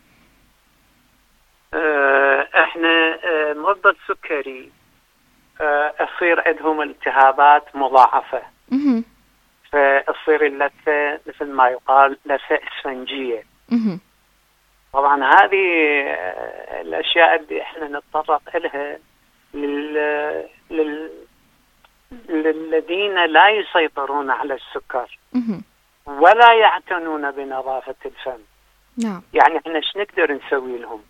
احنا مرضى السكري يصير عندهم التهابات مضاعفة، فتصير اللثة مثل ما يقال لثة اسفنجية. طبعا هذه الاشياء اللي احنا نتطرق لها لل... لل... للذين لا يسيطرون على السكر ولا يعتنون بنظافة الفم. نعم. يعني احنا ايش نقدر نسوي لهم؟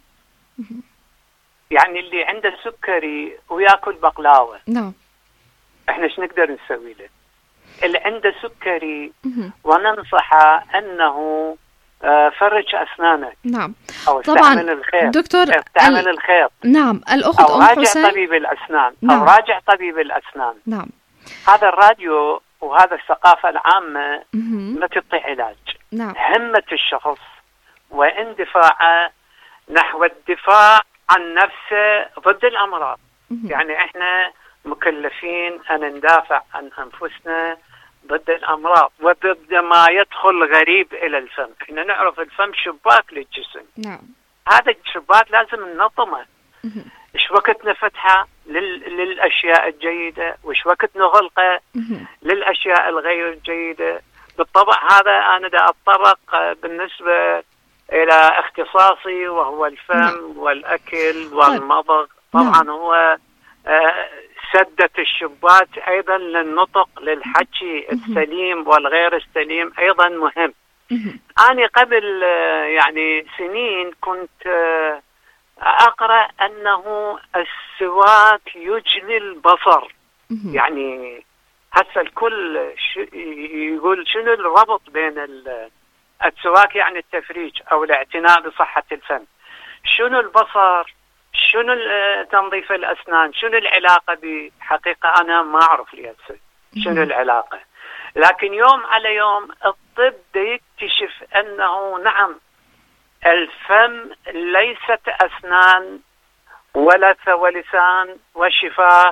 يعني اللي عنده سكري وياكل بقلاوة، نعم، احنا ايش نقدر نسوي له؟ اللي عنده سكري وننصحه انه فرج اسنانك، نعم، او طبعا استعمل الخيط دكتور، استعمل ال... الخيط، نعم، الاخت او ام راجع حسين، طبيب الاسنان، نعم. او راجع طبيب الاسنان. نعم. هذا الراديو وهذا الثقافة العامة ما تعطي علاج. نعم. همة الشخص واندفاعه نحو الدفاع عن نفسه ضد الأمراض. يعني احنا مكلفين أن ندافع عن أنفسنا ضد الأمراض وضد ما يدخل غريب إلى الفم. احنا نعرف الفم شباك للجسم. نعم. هذا الشباك لازم ننظمه. ايش وقت نفتحه لل... للأشياء الجيدة، وايش وقت نغلقه للأشياء الغير الجيدة. بالطبع هذا أنا دا أتطرق بالنسبة إلى اختصاصي وهو الفم. نعم. والأكل والمضغ. طبعا. نعم. هو سدة الشباك أيضا للنطق للحكي السليم والغير السليم أيضا مهم. أنا قبل يعني سنين كنت أقرأ أنه السواك يجلي البصر. يعني هسه الكل يقول شنو الربط بين السواك؟ يعني التفريج أو الاعتناء بصحة الفم. شنو البصر؟ شنو تنظيف الأسنان؟ شنو العلاقة؟ بحقيقة أنا ما أعرف لي هسه شنو العلاقة، لكن يوم على يوم الطب يكتشف أنه نعم الفم ليست أسنان ولا ولسان وشفاه،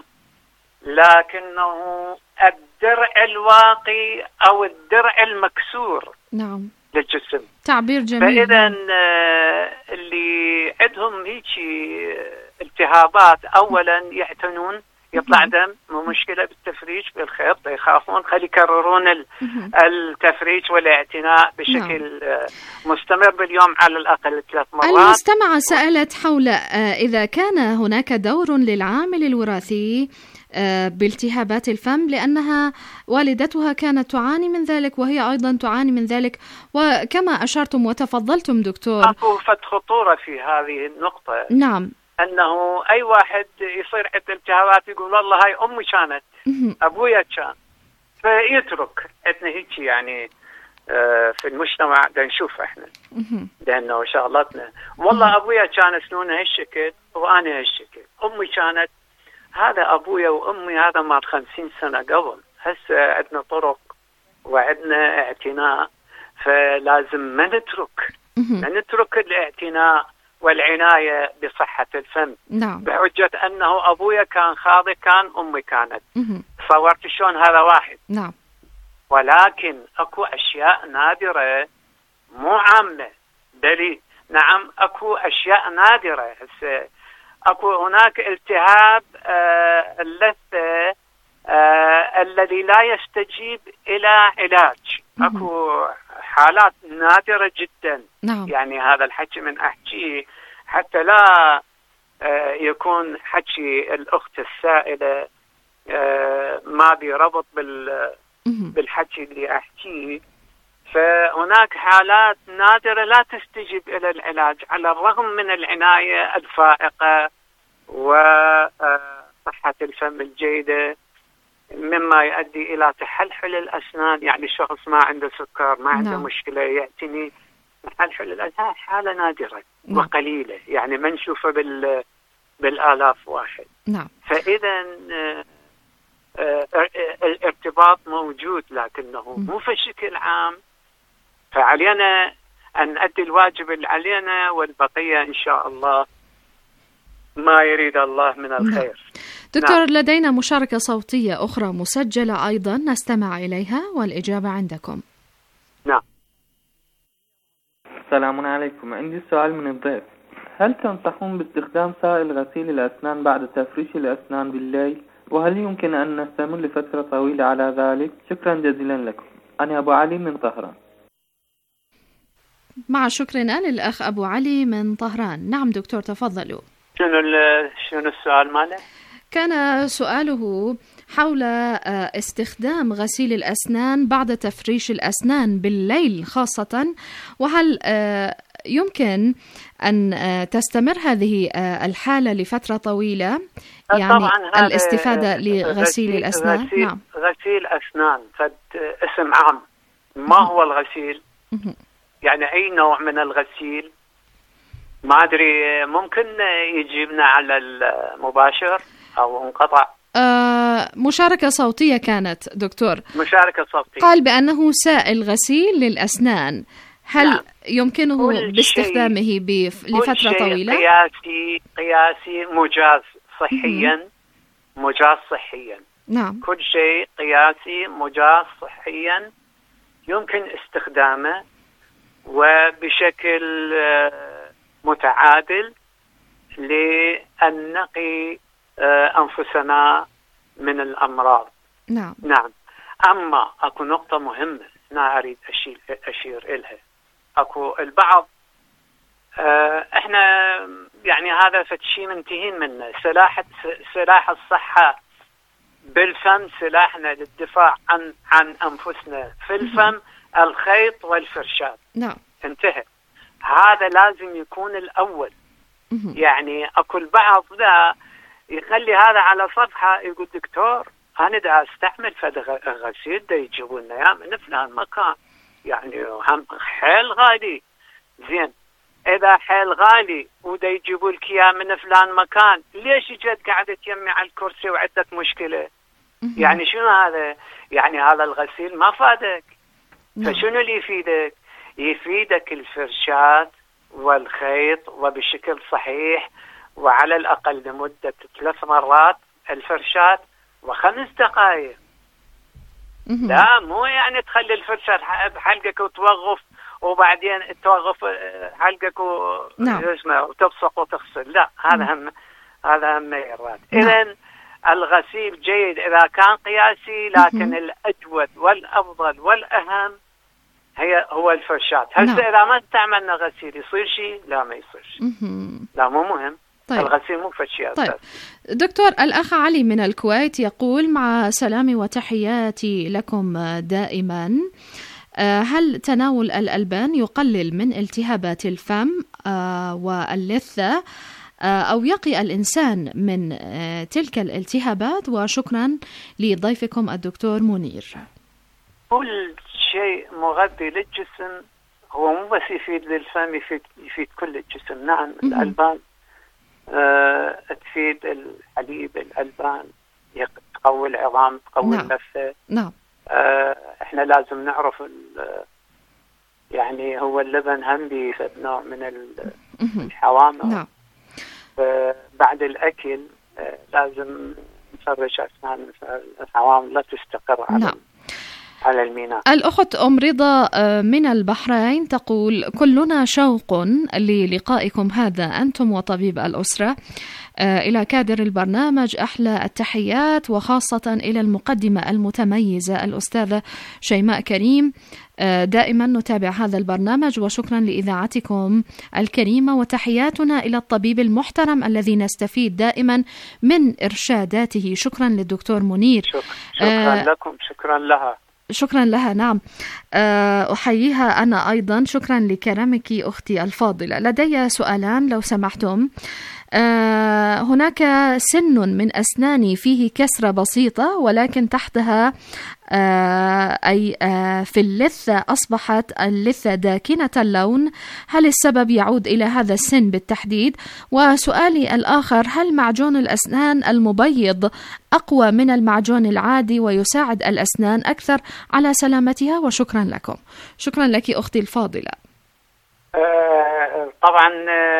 لكنه الدرع الواقي أو الدرع المكسور. نعم. للجسم. تعبير جميل. فإذا اللي عندهم هيجي التهابات أولا يعتنون، يطلع دم، مو مشكلة بالتفريج بالخيط، يخافون خلي يكررون التفريج والاعتناء بشكل مستمر باليوم على الأقل ثلاث مرات. المستمعة سألت حول إذا كان هناك دور للعامل الوراثي بالتهابات الفم، لأنها والدتها كانت تعاني من ذلك وهي أيضا تعاني من ذلك، وكما أشرتم وتفضلتم دكتور أكو فت خطورة في هذه النقطة. نعم. أنه أي واحد يصير عنده التهابات يقول والله هاي أمي كانت، أبويا كان، فيترك. عندنا هيك يعني في المجتمع دا نشوف احنا لأنه شغلتنا والله أبويا كان أسنونه هالشكل وأنا هالشكل، أمي كانت، هذا أبويا وأمي هذا مال خمسين سنة قبل. هسه عندنا طرق وعندنا اعتناء، فلازم ما نترك ما نترك الاعتناء والعناية بصحة الفم. نعم. بحجة أنه أبويا كان خاضي كان أمي كانت. صورت شلون هذا واحد. نعم. ولكن اكو اشياء نادره مو عامه. دليل نعم اكو اشياء نادره. هسه اكو هناك التهاب آه اللثه آه الذي لا يستجيب الى علاج. اكو حالات نادره جدا. نعم. يعني هذا الحكي من احكيه حتى لا آه يكون حكي الاخت السائله آه ما بربط بال بالحكي اللي احكيه. فهناك حالات نادرة لا تستجيب إلى العلاج على الرغم من العناية الفائقة وصحة الفم الجيدة، مما يؤدي إلى تحلحل الأسنان. يعني شخص ما عنده سكر ما عنده نعم. مشكلة يأتيني تحلحل الأسنان، حالة نادرة نعم. وقليلة، يعني ما نشوفها بال بالآلاف واحد. نعم. فإذا الارتباط موجود لكنه مو في شكل عام. فعلينا أن نؤدي الواجب اللي علينا، والبقية إن شاء الله ما يريد الله من الخير. دكتور نعم. لدينا مشاركة صوتية أخرى مسجلة أيضا نستمع إليها والإجابة عندكم. نعم. السلام عليكم، عندي سؤال من الضيف. هل تنصحون باستخدام سائل غسيل الأسنان بعد تفريش الأسنان بالليل؟ وهل يمكن أن نستمر لفترة طويلة على ذلك؟ شكرا جزيلا لكم. أنا أبو علي من طهران. مع شكرنا للأخ أبو علي من طهران. نعم دكتور تفضلوا. شنو شنو السؤال ماله؟ كان سؤاله حول استخدام غسيل الأسنان بعد تفريش الأسنان بالليل خاصة، وهل يمكن أن تستمر هذه الحالة لفترة طويلة، يعني الاستفادة لغسيل الأسنان؟ غسيل نعم. غسيل أسنان فد اسم عام. ما هو الغسيل؟ يعني أي نوع من الغسيل؟ ما أدري، ممكن يجيبنا على المباشر أو انقطع؟ آه مشاركة صوتية كانت دكتور. مشاركة صوتية. قال بأنه سائل غسيل للأسنان، هل نعم. يمكنه باستخدامه لفترة طويلة؟ قياسي قياسي مجاز صحيا. مجاز صحيا. نعم. كل شيء قياسي مجاز صحيا يمكن استخدامه وبشكل متعادل لأن نقي أنفسنا من الأمراض. نعم. نعم. أما أكو نقطة مهمة أنا أريد أشير, أشير إلها. أكو البعض آه إحنا يعني هذا فتشي منتهين منه. سلاح سلاح الصحة بالفم، سلاحنا للدفاع عن عن أنفسنا في الفم الخيط والفرشاة. نعم. انتهى. هذا لازم يكون الأول. يعني أكو البعض لا يخلي هذا على صفحة يقول دكتور أنا دا أستعمل فد غسيل دا يجيبوا لنا يا من فلان مكان، يعني هم حيل غالي. زين إذا حيل غالي ودا يجيبوا لك يا من فلان مكان، ليش جد قاعدة تيمي على الكرسي وعندك مشكلة؟ يعني شنو هذا؟ يعني هذا الغسيل ما فادك. فشنو اللي يفيدك؟ يفيدك الفرشات والخيط وبشكل صحيح، وعلى الأقل لمدة ثلاث مرات الفرشات وخمس دقائق. لا مو يعني تخلي الفرشة بحلقك وتوقف وبعدين توقف حلقك و... نعم. وتبصق وتغسل. لا هذا هم هذا هم مرات. إذن الغسيل جيد إذا كان قياسي، لكن الأجود والأفضل والأهم هي هو الفرشات. هسه نعم. إذا ما استعملنا غسيل يصير شيء؟ لا ما يصير. لا مو مهم. طيب. الغسيل مو فشي. طيب دكتور، الأخ علي من الكويت يقول مع سلامي وتحياتي لكم دائما، هل تناول الألبان يقلل من التهابات الفم واللثة أو يقي الإنسان من تلك الالتهابات؟ وشكرا لضيفكم الدكتور منير. كل شيء مغذي للجسم هو مو بس يفيد للفم، يفيد, يفيد كل الجسم. نعم الألبان أه تفيد الحليب، الألبان تقوي العظام، تقوي نعم. اللثة. نعم. أه احنا لازم نعرف يعني هو اللبن هم بيفيد نوع من الحوامض. نعم. بعد الأكل أه لازم نفرش أسنان الحوامض لا تستقر على نعم. على الميناء. الأخت أم رضا من البحرين تقول: كلنا شوق للقائكم هذا أنتم وطبيب الأسرة. إلى كادر البرنامج أحلى التحيات، وخاصة إلى المقدمة المتميزة الأستاذة شيماء كريم. دائما نتابع هذا البرنامج، وشكرا لإذاعتكم الكريمة، وتحياتنا إلى الطبيب المحترم الذي نستفيد دائما من إرشاداته. شكرا للدكتور منير. شكرا, شكرا آه لكم. شكرا لها. شكرا لها. نعم، أحييها أنا أيضا. شكرا لكرمك أختي الفاضلة. لدي سؤالان لو سمحتم. آه هناك سن من أسناني فيه كسرة بسيطة، ولكن تحتها آه أي آه في اللثة أصبحت اللثة داكنة اللون. هل السبب يعود إلى هذا السن بالتحديد؟ وسؤالي الآخر: هل معجون الأسنان المبيض أقوى من المعجون العادي ويساعد الأسنان أكثر على سلامتها؟ وشكرا لكم. شكرا لك أختي الفاضلة. طبعا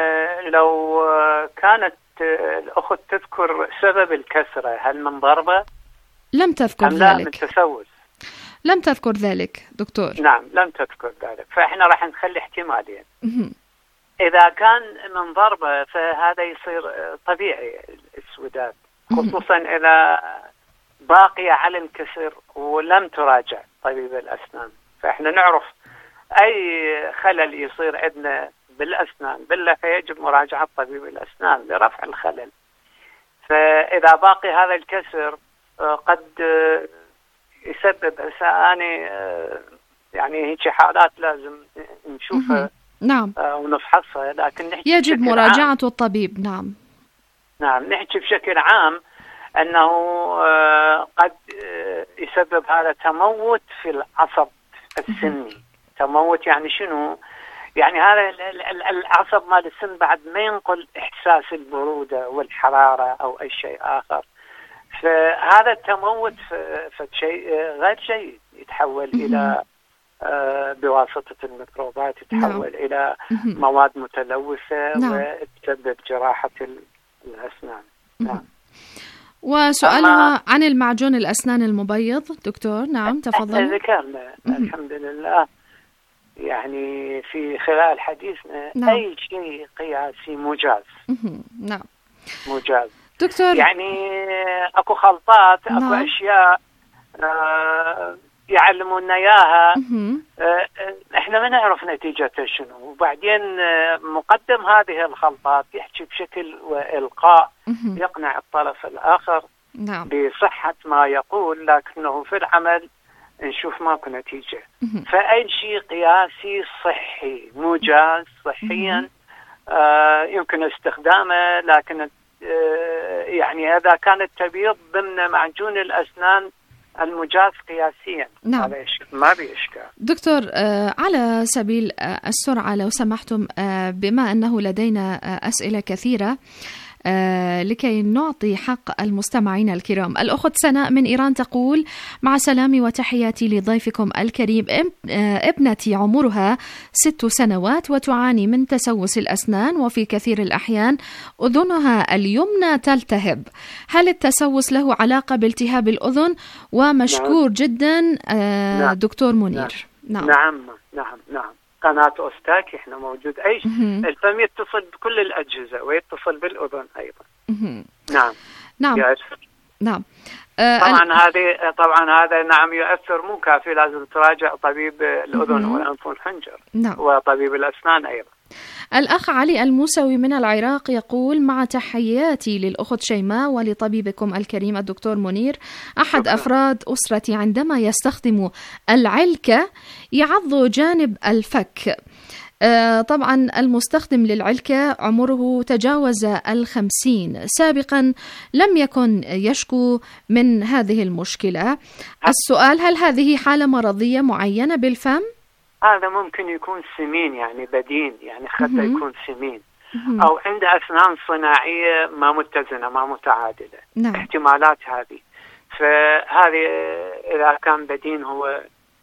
لو كانت الأخت تذكر سبب الكسرة، هل من ضربة؟ لم تذكر لا ذلك. من تسوس؟ لم تذكر ذلك دكتور. نعم لم تذكر ذلك، فإحنا راح نخلي احتمالين. إذا كان من ضربة فهذا يصير طبيعي السودات، خصوصا إذا باقية على الكسر ولم تراجع طبيب الأسنان. فإحنا نعرف أي خلل يصير عندنا بالأسنان باللثة يجب مراجعة طبيب الأسنان لرفع الخلل. فإذا باقي هذا الكسر قد يسبب أساني، يعني هيك حالات لازم نشوفها نعم ونفحصها، لكن نحكي يجب مراجعة الطبيب. نعم نعم نحكي بشكل عام أنه قد يسبب هذا تموت في العصب السني. تموت يعني شنو؟ يعني هذا العصب مال السن بعد ما ينقل إحساس البرودة والحرارة أو أي شيء آخر، فهذا التموت فشيء غير جيد، يتحول إلى بواسطة الميكروبات يتحول إلى مواد متلوثة وتسبب جراحة الأسنان. نعم. وسؤالها عن المعجون الأسنان المبيض دكتور. نعم تفضل. ذكرنا الحمد لله يعني في خلال حديثنا نعم. أي شيء قياسي مجاز. نعم مجاز دكتور. يعني أكو خلطات أكو نعم. أشياء آه يعلمونا إياها، آه إحنا ما نعرف نتيجتها شنو، وبعدين آه مقدم هذه الخلطات يحكي بشكل وإلقاء يقنع الطرف الآخر نعم. بصحة ما يقول، لكنه في العمل نشوف ماكو نتيجة. فأي شيء قياسي صحي مجاز صحيا آه يمكن استخدامه، لكن آه يعني إذا كانت تبيض ضمن معجون الأسنان المجاز قياسيا نعم. هذا ما بإشكال. دكتور آه على سبيل آه السرعة لو سمحتم، آه بما أنه لدينا آه أسئلة كثيرة آه لكي نعطي حق المستمعين الكرام. الأخت سناء من إيران تقول: مع سلامي وتحياتي لضيفكم الكريم، آه ابنتي عمرها ست سنوات وتعاني من تسوس الأسنان، وفي كثير الأحيان أذنها اليمنى تلتهب. هل التسوس له علاقة بالتهاب الأذن؟ ومشكور نعم. جدا آه نعم. دكتور منير. نعم نعم نعم, نعم. قناة أوستاكي احنا موجود. أي الفم يتصل بكل الأجهزة ويتصل بالأذن أيضا. نعم نعم يأثر. نعم آه طبعا هذه طبعا هذا نعم يؤثر، مو كافي، لازم تراجع طبيب الأذن والأنف والحنجر نعم. وطبيب الأسنان أيضا. الأخ علي الموسوي من العراق يقول: مع تحياتي للأخت شيماء ولطبيبكم الكريم الدكتور منير، أحد شكرا. أفراد أسرتي عندما يستخدم العلكة يعض جانب الفك. آه طبعا المستخدم للعلكة عمره تجاوز الخمسين، سابقا لم يكن يشكو من هذه المشكلة. السؤال: هل هذه حالة مرضية معينة بالفم؟ هذا ممكن يكون سمين، يعني بدين، يعني حتى يكون سمين، أو عنده أسنان صناعية ما متزنة ما متعادلة. نعم. احتمالات هذه. فهذه إذا كان بدين هو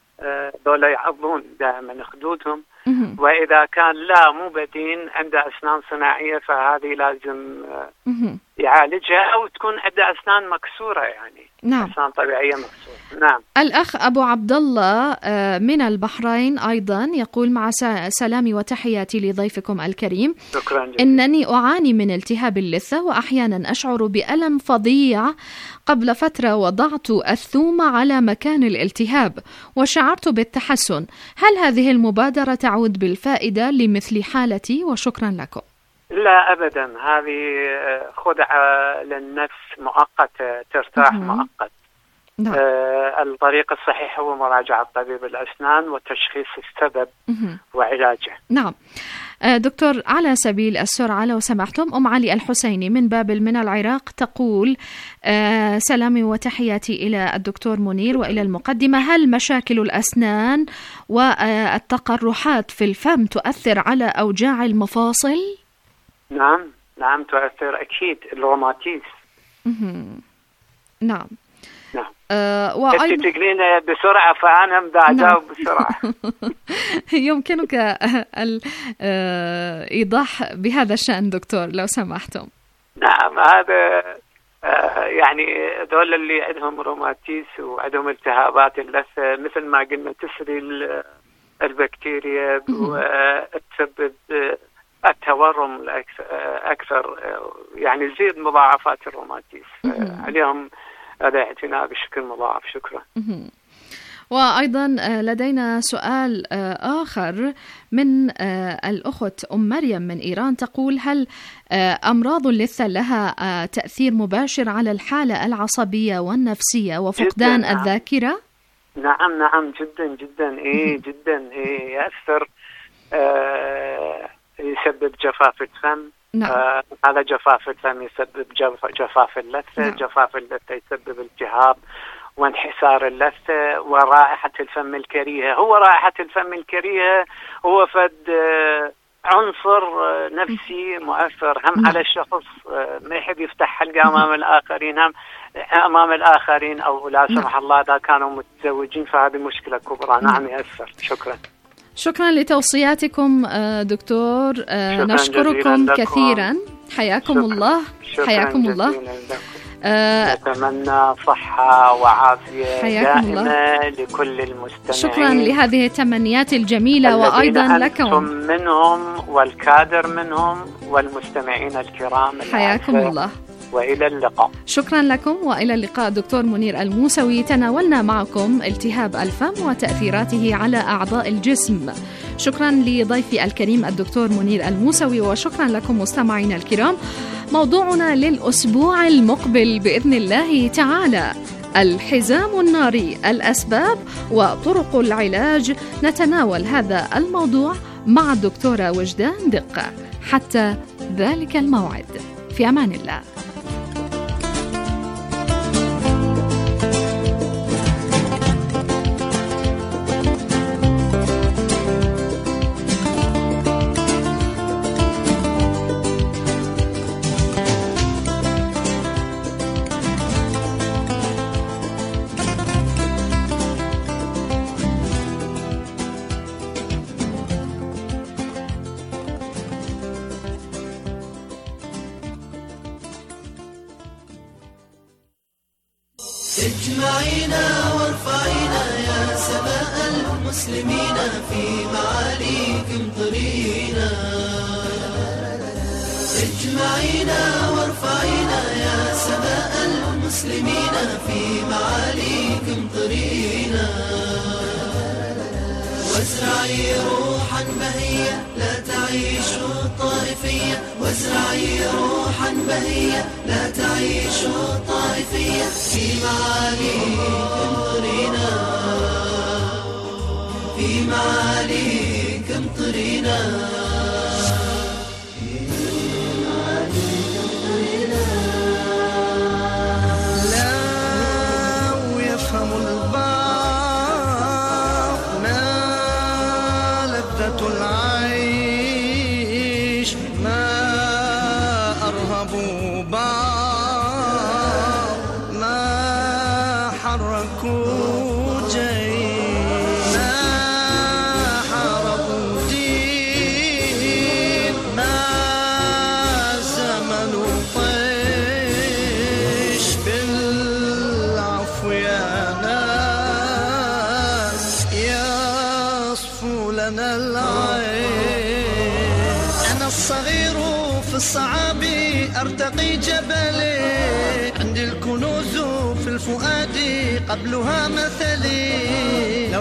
دول يعضون دائما خدودهم، وإذا كان لا مو بدين عنده أسنان صناعية فهذه لازم يعالجها، أو تكون عنده أسنان مكسورة يعني نعم. أسنان طبيعية مكسورة. نعم. الأخ أبو عبد الله من البحرين أيضا يقول: مع سلامي وتحياتي لضيفكم الكريم، شكرا جدا. إنني أعاني من التهاب اللثة وأحيانا أشعر بألم فظيع. قبل فترة وضعت الثوم على مكان الالتهاب وشعرت بالتحسن. هل هذه المبادرة تعود بالفائدة لمثل حالتي؟ وشكرا لكم. لا أبدا، هذه خدعة للنفس مؤقتة، ترتاح مؤقت. نعم. آه الطريق الصحيح هو مراجعة طبيب الأسنان وتشخيص السبب وعلاجه. نعم. دكتور، على سبيل السرعة لو سمحتم، أم علي الحسيني من بابل من العراق تقول: آه سلامي وتحياتي إلى الدكتور منير وإلى المقدمة. هل مشاكل الأسنان والتقرحات في الفم تؤثر على أوجاع المفاصل؟ نعم نعم تؤثر أكيد. الروماتيز. نعم نعم. أه وأيضا أنت تقولين بسرعة فأنا بدي أجاوب بسرعة. يمكنك الإيضاح بهذا الشأن دكتور لو سمحتم. نعم، هذا يعني دول اللي عندهم روماتيز وعندهم التهابات اللثة مثل ما قلنا تسري البكتيريا وتسبب التورم أكثر، يعني يزيد مضاعفات الروماتيز. عليهم هذا اعتناء بشكل مضاعف. شكرا. وأيضا لدينا سؤال آخر من الأخت أم مريم من إيران تقول: هل أمراض اللثة لها تأثير مباشر على الحالة العصبية والنفسية وفقدان جداً. الذاكرة؟ نعم نعم جدا جدا إيه جدا إيه يأثر. آه يسبب جفاف الفم. نعم. آه هذا جفاف الفم يسبب جف... جفاف اللثة. نعم. جفاف اللثة يسبب التهاب وانحسار اللثة ورائحة الفم الكريهة. هو رائحة الفم الكريهة هو فد آه عنصر آه نفسي مؤثر هم نعم. على الشخص. آه ما يحب يفتح حلقة أمام الآخرين، هم أمام الآخرين، أو لا سمح الله إذا كانوا متزوجين فهذه مشكلة كبرى. نعم يأثر. شكرا. شكرا لتوصياتكم دكتور. نشكركم كثيرا. حياكم شكرا. الله. حياكم الله. نتمنى صحة وعافية دائمة الله. لكل المستمعين. شكرا لهذه التمنيات الجميلة وأيضا لكم منهم والكادر منهم والمستمعين الكرام. حياكم الله. وإلى اللقاء. شكرا لكم وإلى اللقاء. دكتور منير الموسوي، تناولنا معكم التهاب الفم وتأثيراته على أعضاء الجسم. شكرا لضيفي الكريم الدكتور منير الموسوي، وشكرا لكم مستمعينا الكرام. موضوعنا للأسبوع المقبل بإذن الله تعالى: الحزام الناري، الأسباب وطرق العلاج. نتناول هذا الموضوع مع الدكتورة وجدان دقة. حتى ذلك الموعد، في أمان الله. اجمعينا وارفعينا يا سماء المسلمين، في معاليك امطرينا. اجمعينا وارفعينا يا سماء المسلمين، في معاليك امطرينا. وازرعي روحا بهية لا تعيش الطائفية، وازرعي روحا بهية لا تعيش الطائفية، في معاليك امطرينا، في معاليك امطرينا. لو يفهم البعض ما لذة العيش، ما أرهبوا بعض، ما حركوا جيش، ما حاربوا دين، لنا العين. أنا الصغير في الصعاب أرتقي جبلي، عندي الكنوز في الفؤاد قبلها مثلي. لو